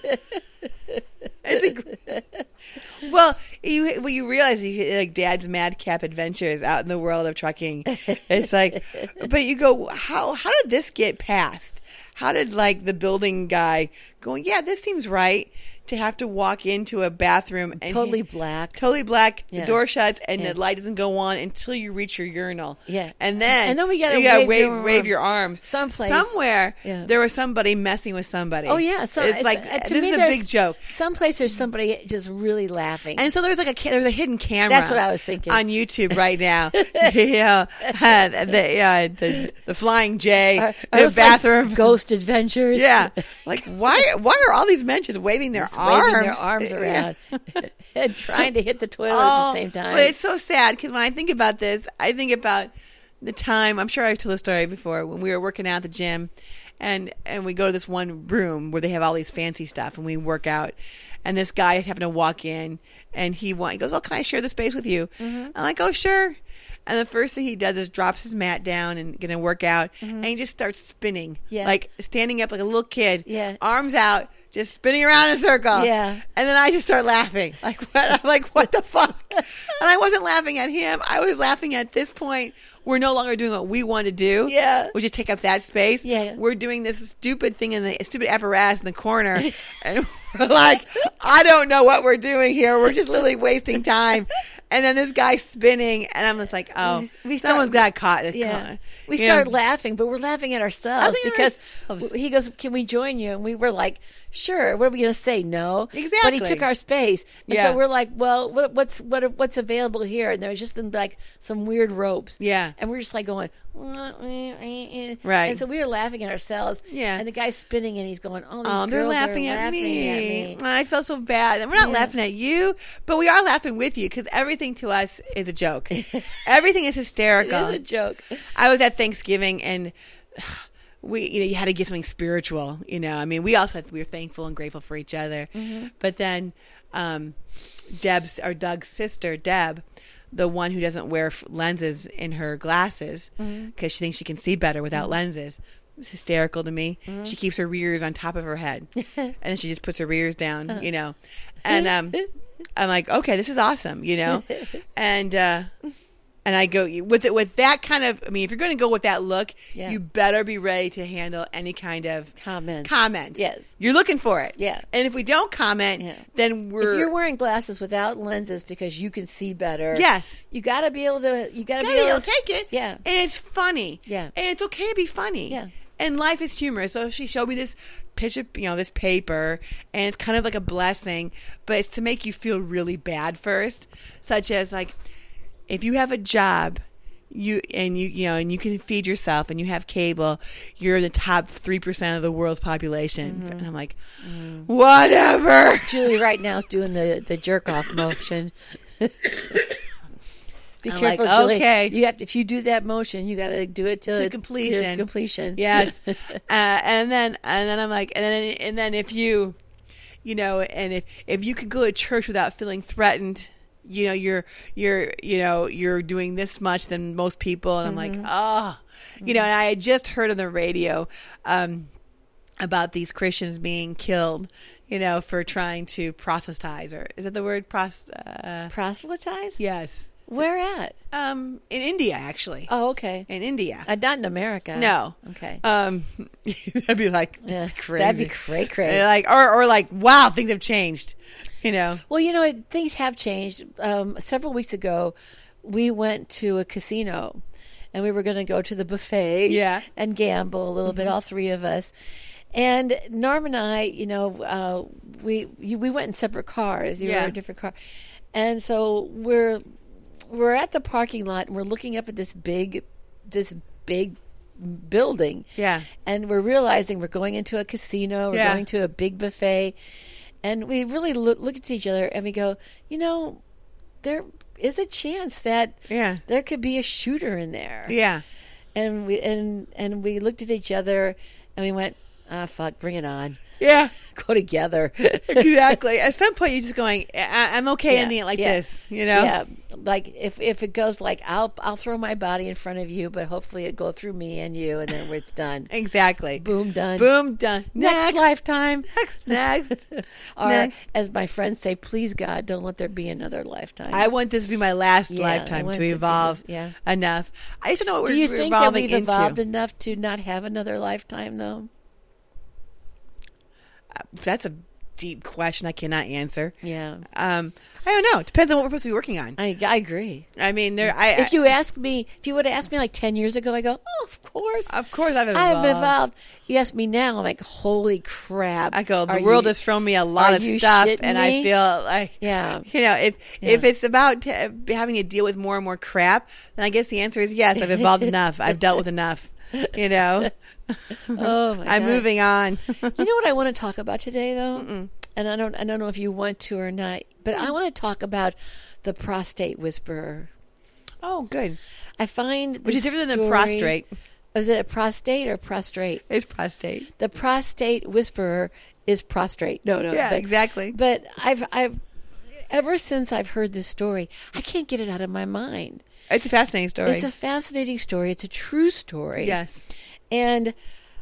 Well, you realize like Dad's madcap adventures out in the world of trucking. It's like, but you go, how did this get passed? How did like the building guy going? Yeah, this seems right to have to walk into a bathroom and totally black. The door shuts and the light doesn't go on until you reach your urinal. Yeah, and then we gotta wave your arms someplace somewhere. Yeah. There was somebody messing with somebody. Oh yeah, so it's like this is a big joke. Someplace there's somebody just really laughing. And so there's a hidden camera. That's what I was thinking. On YouTube right now. The Flying J, the bathroom. Like Ghost Adventures. Yeah. Like, why are all these men just waving their arms around and trying to hit the toilet at the same time? But it's so sad because when I think about this, I think about the time, I'm sure I've told a story before, when we were working out at the gym and we go to this one room where they have all these fancy stuff and we work out. And this guy happened to walk in and he goes, "Oh, can I share the space with you?" I'm like, "Oh, sure." And the first thing he does is drops his mat down and gonna work out, and he just starts spinning, like standing up like a little kid, arms out, just spinning around in a circle. Yeah. And then I just start laughing, like what? I'm like, what the fuck? And I wasn't laughing at him. I was laughing at this point. We're no longer doing what we want to do. Yeah. We just take up that space. Yeah. We're doing this stupid thing in the stupid apparatus in the corner, and we're like, I don't know what we're doing here. We're just literally wasting time. And then this guy's spinning, and I'm just like, oh, someone's got caught. We start laughing, but we're laughing at ourselves because he goes, "Can we join you?" And we were like, "Sure." What are we going to say? No, exactly. But he took our space, and so we're like, "Well, what's available here?" And there was just like some weird ropes, and we're just like going, right. And so we were laughing at ourselves, And the guy's spinning, and he's going, "Oh, these they're girls laughing are at laughing me. at me." I feel so bad, and we're not laughing at you, but we are laughing with you because everything to us is a joke. Everything is hysterical. It is a joke. I was at Thanksgiving and you had to get something spiritual, I mean, we were thankful and grateful for each other. But then Doug's sister, Deb, the one who doesn't wear lenses in her glasses because she thinks she can see better without lenses, was hysterical to me. She keeps her rears on top of her head and then she just puts her rears down, and I'm like, okay, this is awesome, and I go with that kind of. I mean, if you're going to go with that look, you better be ready to handle any kind of comments. Yes, you're looking for it. Yeah, and if we don't comment, then if you're wearing glasses without lenses because you can see better. Yes, you got to be able to. You got to be able to take it. Yeah, and it's funny. Yeah, and it's okay to be funny. Yeah. And life is humorous. So she showed me this picture, this paper, and it's kind of like a blessing, but it's to make you feel really bad first, such as like, if you have a job, you can feed yourself and you have cable, you're in the top 3% of the world's population. And I'm like, whatever. Julie right now is doing the jerk off motion. Be careful, like, Julie. Okay. You have to, if you do that motion, you got to do it to completion. Completion. Yes. and then I'm like, and then if you, and if you could go to church without feeling threatened, you're doing this much than most people. And I'm like, and I had just heard on the radio about these Christians being killed, for trying to proselytize, or is that the word? Proselytize? Yes. Where at? In India, actually. Oh, okay. In India. Not in America. No. Okay. That'd be like crazy. That'd be crazy. Like, or like, wow, things have changed. Well, things have changed. Several weeks ago, we went to a casino, and we were going to go to the buffet, and gamble a little bit. All three of us. And Norm and I, we went in separate cars. You were in a different car, and so we're at the parking lot and we're looking up at this big building. Yeah. And we're realizing we're going into a casino, we're going to a big buffet. And we really look at each other and we go, there is a chance that there could be a shooter in there. Yeah. And we looked at each other and we went, fuck, bring it on. Yeah. Go together. Exactly. At some point, you're just going, I'm okay ending it like this, Yeah. Like, if it goes like, I'll throw my body in front of you, but hopefully it go through me and you, and then it's done. Exactly. Boom, done. Boom, done. Next lifetime. Next. Or, next. as my friends say, please, God, don't let there be another lifetime. I want this to be my last lifetime to evolve enough. I used to know what Do we're you think evolving that we've into. evolved enough to not have another lifetime, though? That's a deep question I cannot answer. Yeah. I don't know. It depends on what we're supposed to be working on. I agree. I mean, if you would have asked me like 10 years ago, I go, oh, of course. Of course I've evolved. I've evolved. You ask me now, I'm like, holy crap. I go, the world has thrown me a lot of stuff, and I feel like, if it's about having to deal with more and more crap, then I guess the answer is yes, I've evolved enough. I've dealt with enough, Oh my I'm God. moving on. You know what I want to talk about today, though? And I don't know if you want to or not, but I want to talk about the prostate whisperer. Oh, good. I find Which is different than the prostrate. Is it a prostate or prostrate? It's prostate. The prostate whisperer is prostrate. No. Yeah, exactly. But I've ever since I've heard this story, I can't get it out of my mind. It's a fascinating story. It's a fascinating story. It's a true story. Yes. And,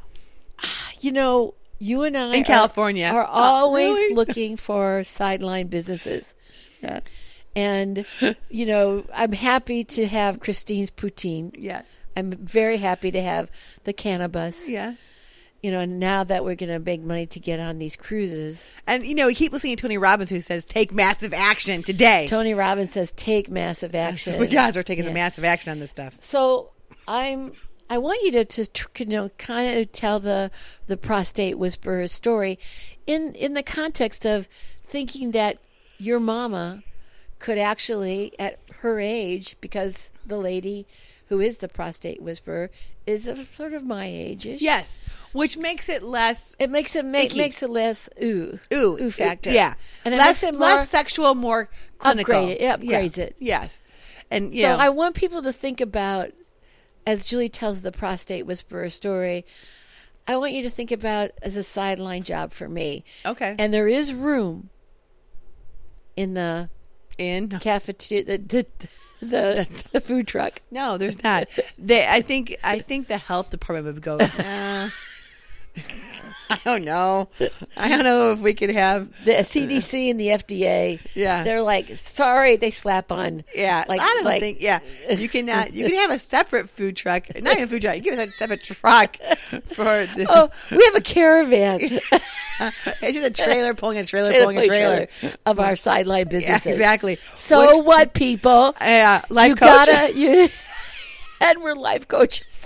you and I in California are always really? looking for sideline businesses. Yes. And, I'm happy to have Christine's Poutine. Yes. I'm very happy to have the cannabis. Yes. Now that we're going to make money to get on these cruises. And, we keep listening to Tony Robbins, who says, take massive action today. Tony Robbins says, take massive action. So we guys are taking some massive action on this stuff. So I want you to kind of tell the prostate whisperer's story in the context of thinking that your mama could actually, at her age, because the lady who is the prostate whisperer is sort of my age-ish. Yes, which makes it less. It makes it less ooh factor. Yeah, and less sexual, more clinical. Upgrades it. Yes, and so I want people to think about, as Julie tells the prostate whisperer story, I want you to think about as a sideline job for me. Okay, and there is room in the cafeteria. The food truck. No, there's not. I think the health department would go, I don't know. I don't know if we could have the CDC and the FDA. Yeah, they're like, sorry, they slap on. Yeah, I don't think. Yeah, you can have a separate food truck. Not even a food truck. You can have a separate truck for. We have a caravan. It's just a trailer pulling a trailer of our sideline businesses. Yeah, exactly. So what, people? Life coach. And we're life coaches.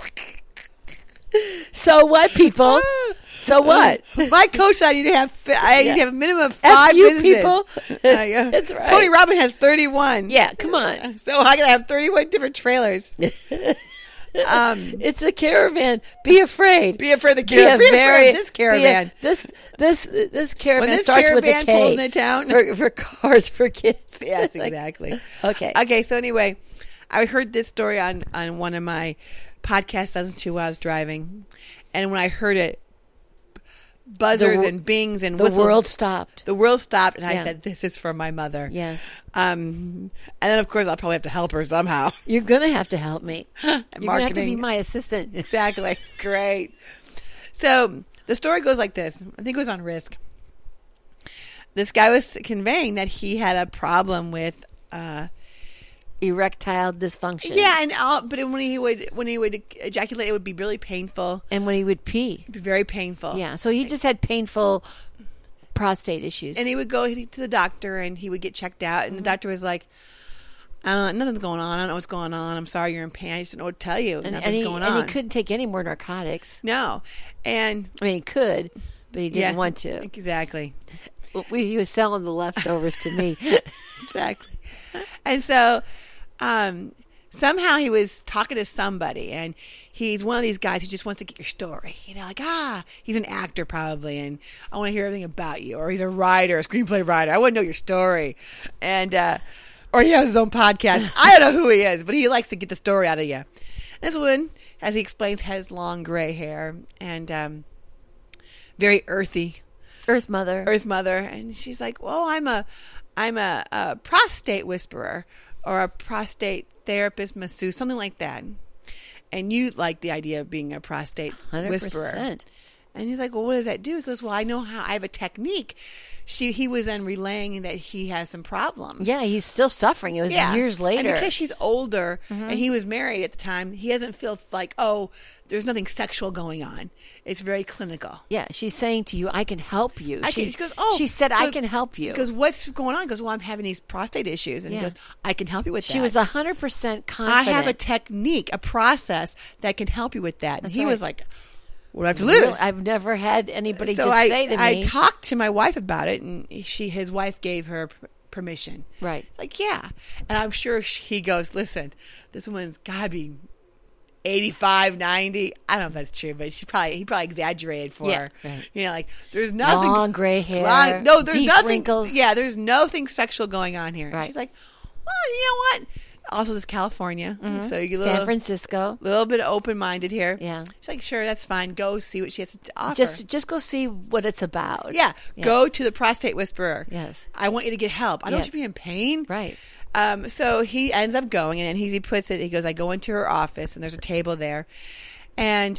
So what, people? So what? My coach said I need to have a minimum of 5 businesses. People. That's right. Tony Robbins has 31. Yeah, come on. So I gotta have 31 different trailers. It's a caravan. Be afraid. Be afraid of the caravan. Be afraid of this caravan. This caravan when this starts caravan with a K. Pulls into town for cars for kids. Yes, exactly. Okay. So anyway, I heard this story on one of my podcasts I listened to while I was driving, and when I heard it, buzzers and bings and whistles. The world stopped. The world stopped, and I said, "This is for my mother." Yes. And then, of course, I'll probably have to help her somehow. You're going to have to help me. You're going to have to be my assistant. Exactly. Great. So the story goes like this. I think it was on Risk. This guy was conveying that he had a problem with erectile dysfunction. Yeah, but when he would ejaculate, it would be really painful. And when he would pee, it'd be very painful. Yeah, so he just had painful prostate issues. And he would go to the doctor and he would get checked out, and the doctor was like, nothing's going on. I don't know what's going on. I'm sorry you're in pain. I just don't know what to tell you. Nothing's going on. And he couldn't take any more narcotics. No. And I mean, he could, but he didn't want to. Exactly. He was selling the leftovers to me. Exactly. And so somehow he was talking to somebody, and he's one of these guys who just wants to get your story. He's an actor probably, and I want to hear everything about you. Or he's a writer, a screenplay writer. I want to know your story. And or he has his own podcast. I don't know who he is, but he likes to get the story out of you. This one, as he explains, has long gray hair and very earthy. Earth Mother. And she's like, well, I'm a prostate whisperer or a prostate therapist, masseuse, something like that. And you like the idea of being a prostate 100%. whisperer. And he's like, well, what does that do? He goes, well, I know how. I have a technique. He was then relaying that he has some problems. Yeah, he's still suffering. It was years later. And because she's older and he was married at the time, he doesn't feel like, oh, there's nothing sexual going on. It's very clinical. Yeah, she's saying to you, I can help you. She goes, oh. She said, I can help you. Because what's going on? He goes, well, I'm having these prostate issues. And he goes, I can help you with that. She was 100% confident. I have a technique, a process that can help you with that. And he was like, what do I have to lose? I've never had anybody so just say to me. I talked to my wife about it, and his wife gave her permission. Right. It's like, yeah. And I'm sure he goes, listen, this woman's got to be 85, 90. I don't know if that's true, but he probably exaggerated for her. Right. You know, like, there's nothing. Long gray hair. No, there's deep nothing. Wrinkles. Yeah, there's nothing sexual going on here. Right. She's like, well, you know what? Also, this is California, so you get San Francisco. A little bit open-minded here. Yeah, she's like, sure, that's fine. Go see what she has to offer. Just go see what it's about. Yeah, go to the prostate whisperer. Yes, I want you to get help. I don't want you to be in pain. Right. So he ends up going, and he puts it. He goes, I go into her office, and there's a table there, and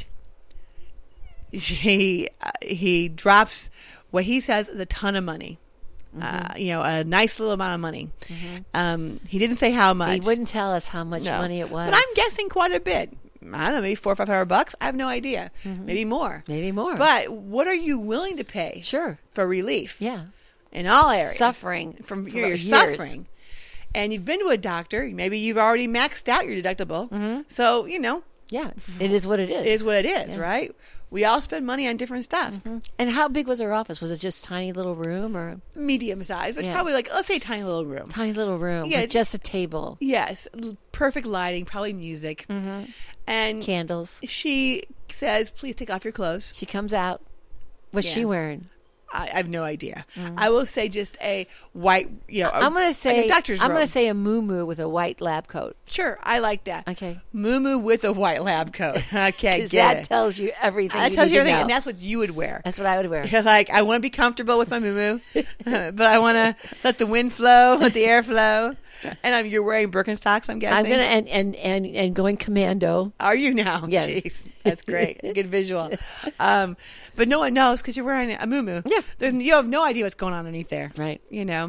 he drops what he says is a ton of money. A nice little amount of money. He didn't say how much. He wouldn't tell us how much money it was. But I'm guessing quite a bit. I don't know, maybe $400 or $500. I have no idea. Maybe more. But what are you willing to pay? Sure. For relief? Yeah. In all areas. Suffering. From you're suffering. And you've been to a doctor. Maybe you've already maxed out your deductible. So, Yeah, it is what it is. It is what it is, right? We all spend money on different stuff. And how big was her office? Was it just a tiny little room or medium size? But probably let's say tiny little room. Tiny little room with just a table. Yes, perfect lighting, probably music, and candles. She says, "Please take off your clothes." She comes out. What's she wearing? I have no idea. I will say just a white, I'm going to say like a doctor's robe. I'm going to say a muumuu with a white lab coat. Sure, I like that. Okay, muumuu with a white lab coat. Okay, because that tells you everything. That tells you everything, and that's what you would wear. That's what I would wear. You're like, I want to be comfortable with my muumuu, but I want to let the wind flow, let the air flow. And you're wearing Birkenstocks, I'm guessing. I'm gonna and going commando. Are you now? Yes. Jeez, that's great. Good visual. But no one knows because you're wearing a muumuu. Yeah, you have no idea what's going on underneath there, right?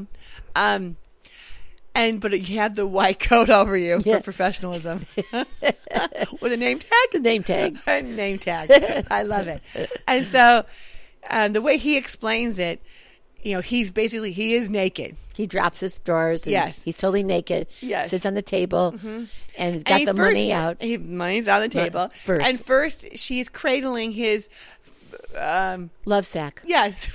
But you have the white coat over you for professionalism with a name tag. The name tag. Name tag. I love it. And so the way he explains it, he is naked. He drops his drawers. And he's totally naked. Yes. Sits on the table and he's got the money out. Money's on the table. And first she's cradling his love sack. Yes.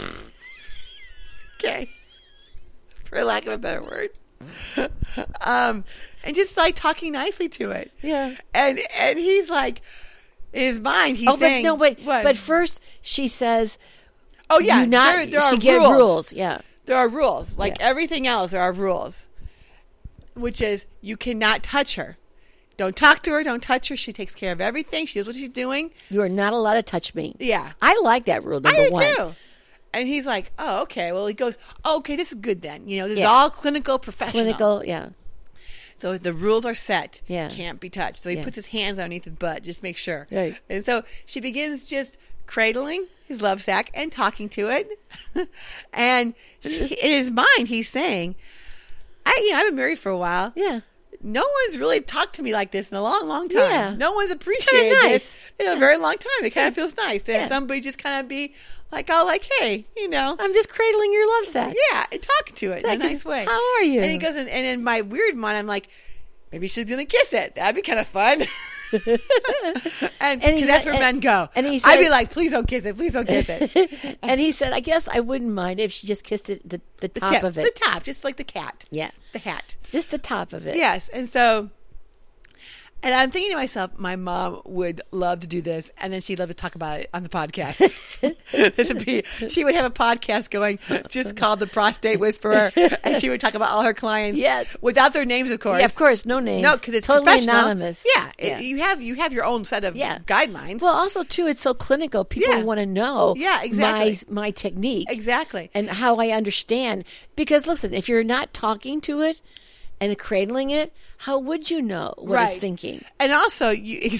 Okay. For lack of a better word. And just like talking nicely to it. Yeah. And he's like, in his mind, he's saying, but first she says, oh yeah, there are rules. Yeah. There are rules. Like everything else, there are rules. Which is, you cannot touch her. Don't talk to her. Don't touch her. She takes care of everything. She knows what she's doing. You are not allowed to touch me. Yeah. I like that rule, number one. I do too. And he's like, oh, okay. Well, he goes, oh, okay, this is good then. This is all clinical, professional. Clinical, yeah. So the rules are set. Yeah. Can't be touched. So he puts his hands underneath his butt, just make sure. Right. And so she begins just cradling his love sack and talking to it. And in his mind, he's saying, I've been married for a while. Yeah. No one's really talked to me like this in a long, long time. Yeah. No one's appreciated this in a very long time. It kind of feels nice to have somebody just kind of be like, hey, I'm just cradling your love sack. Yeah, and talking to it in a nice way. How are you? And he goes, and in my weird mind, I'm like, maybe she's going to kiss it. That'd be kind of fun. and because that's where men go. And he said, I'd be like, please don't kiss it. Please don't kiss it. And he said, I guess I wouldn't mind if she just kissed it, the top of it. The top, just like the cat. Yeah. The hat. Just the top of it. Yes. And so, and I'm thinking to myself, my mom would love to do this, and then she'd love to talk about it on the podcast. She would have a podcast going just called The Prostate Whisperer, and she would talk about all her clients. Yes. Without their names, of course. Yeah, of course, no names. No, because it's totally professional. Anonymous. Yeah. You have your own set of guidelines. Well, also, too, it's so clinical. People want to know exactly. my technique. Exactly. And how I understand. Because, listen, if you're not talking to it, and cradling it, how would you know what it's thinking? And also, you're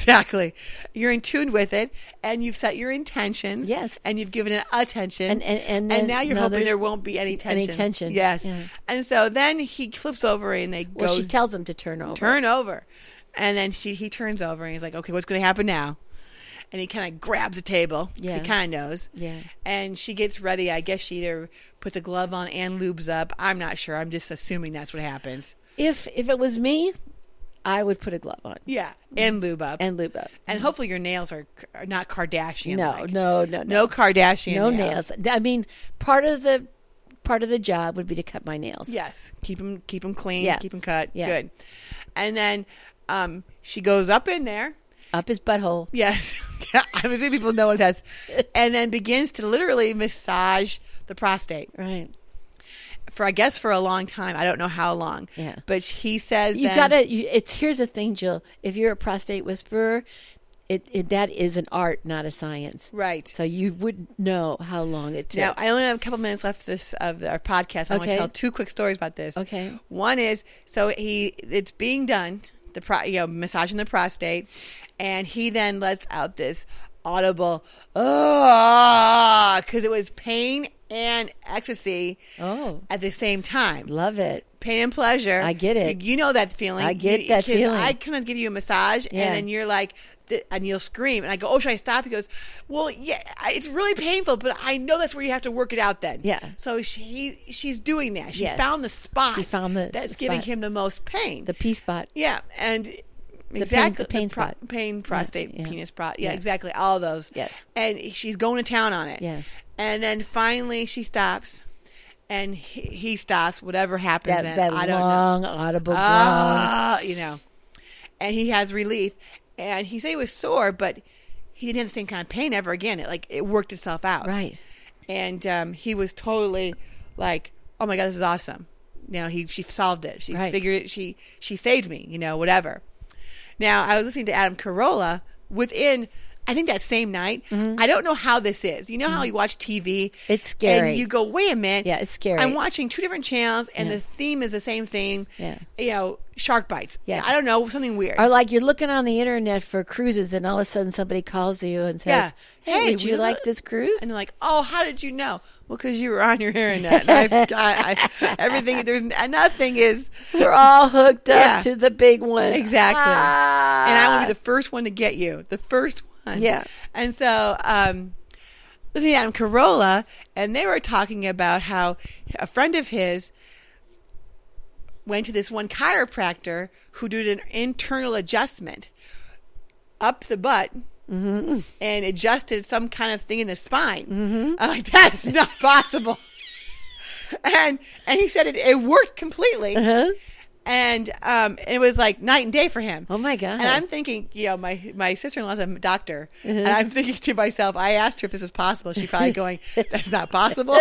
in tune with it, and you've set your intentions. Yes. And you've given it attention. And now you're hoping there won't be any tension. Yes. Yeah. And so then he flips over and they go. Well, she tells him to turn over. Turn over. And then he turns over and he's like, okay, what's going to happen now? And he kind of grabs a table. Yeah. He kind of knows. Yeah. And she gets ready. I guess she either puts a glove on and lubes up. I'm not sure. I'm just assuming that's what happens. If it was me, I would put a glove on. Yeah. And lube up. And hopefully your nails are not Kardashian. No Kardashian no nails. I mean, part of the job would be to cut my nails. Yes. Keep them clean. Yeah. Keep them cut. Yeah. Good. And then she goes up in there. Up his butthole. Yes. I'm assuming people know what that's. And then begins to literally massage the prostate. Right. For a long time. I don't know how long. Yeah. But he says here's the thing, Jill. If you're a prostate whisperer, that is an art, not a science. Right. So you wouldn't know how long it took. Now, I only have a couple minutes left of our podcast. I want to tell two quick stories about this. Okay. One is, it's being done, massaging the prostate, and he then lets out this audible, because it was pain and ecstasy at the same time. Love it. Pain and pleasure. I get it. You know that feeling. I get that feeling. I kind of give you a massage, and then you're like, and you'll scream. And I go, oh, should I stop? He goes, well, yeah, it's really painful, but I know that's where you have to work it out then. Yeah. So she's doing that. She found the spot. She found that's giving him the most pain. The P spot. Yeah. And exactly. The pain spot. Pain, prostate, penis, yeah, exactly. All those. Yes. And she's going to town on it. Yes. And then finally she stops. And he stops, whatever happens then. That I don't long, know. audible groan. And he has relief. And he said he was sore, but he didn't have the same kind of pain ever again. It worked itself out. Right. And he was totally like, oh my God, this is awesome. She solved it. She figured it. She saved me, whatever. Now, I was listening to Adam Carolla within, I think, that same night. Mm-hmm. I don't know how this is. You know how you watch TV? It's scary. And you go, wait a minute. Yeah, it's scary. I'm watching two different channels, and the theme is the same theme. Yeah. Shark bites. Yeah. I don't know, something weird. Or like you're looking on the internet for cruises, and all of a sudden somebody calls you and says, hey, would you like this cruise? And you're like, oh, how did you know? Well, because you were on your internet. And everything, there's nothing is. We're all hooked up to the big one. Exactly. And I want to be the first one to get you. The first one. Yeah. And so, listening to Adam Carolla, and they were talking about how a friend of his went to this one chiropractor who did an internal adjustment up the butt and adjusted some kind of thing in the spine. Mm-hmm. I'm like, that's not possible. and he said it worked completely. Uh-huh. And it was like night and day for him. Oh my God. And I'm thinking, my sister-in-law's a doctor. Mm-hmm. And I'm thinking to myself, I asked her if this is possible. She's probably going, that's not possible.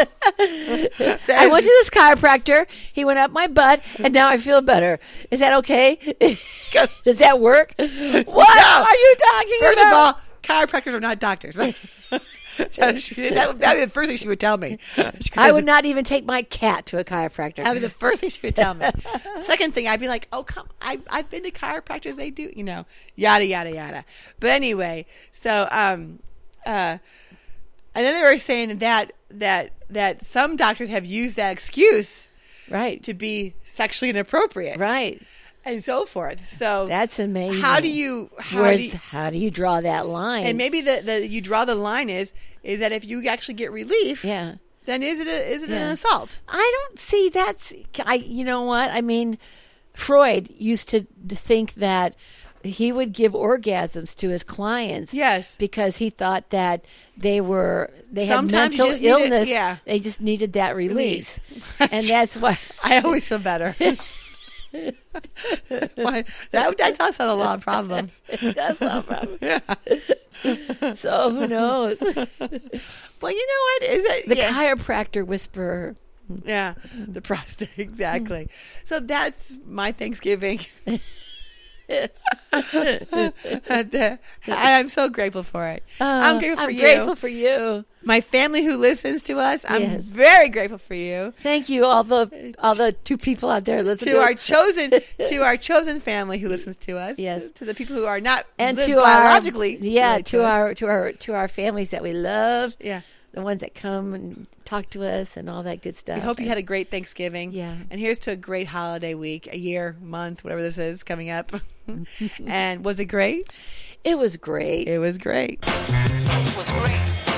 I went to this chiropractor. He went up my butt, and now I feel better. Is that okay? Does that work? What are you talking about? First of all, chiropractors are not doctors. That would be the first thing she would tell me. I would not even take my cat to a chiropractor. That would be the first thing she would tell me. Second thing, I'd be like, oh, come, I've been to chiropractors. They do, yada, yada, yada. But anyway, so, and then they were saying that some doctors have used that excuse to be sexually inappropriate. Right. And so forth. So that's amazing. How do you draw that line? And maybe you draw the line is that if you actually get relief, then is it an assault? I don't see that's. You know what I mean? Freud used to think that he would give orgasms to his clients, because he thought that they had mental illness. They just needed that release, and that's why I always feel better. that does have a lot of problems. It does solve problems. Yeah. So who knows? Well, you know what? Is it the chiropractor whisperer? Yeah, the prostate, exactly. So that's my Thanksgiving. I'm so grateful for it. I'm grateful for you. I'm grateful for you. My family who listens to us, I'm very grateful for you. Thank you, all the 2 people out there listening to our chosen family who listens to us. Yes, to the people who are not and to biologically. To our families that we love. Yeah. The ones that come and talk to us and all that good stuff. We hope you had a great Thanksgiving. Yeah. And here's to a great holiday week, a year, month, whatever this is coming up. And was it great? It was great. It was great. It was great.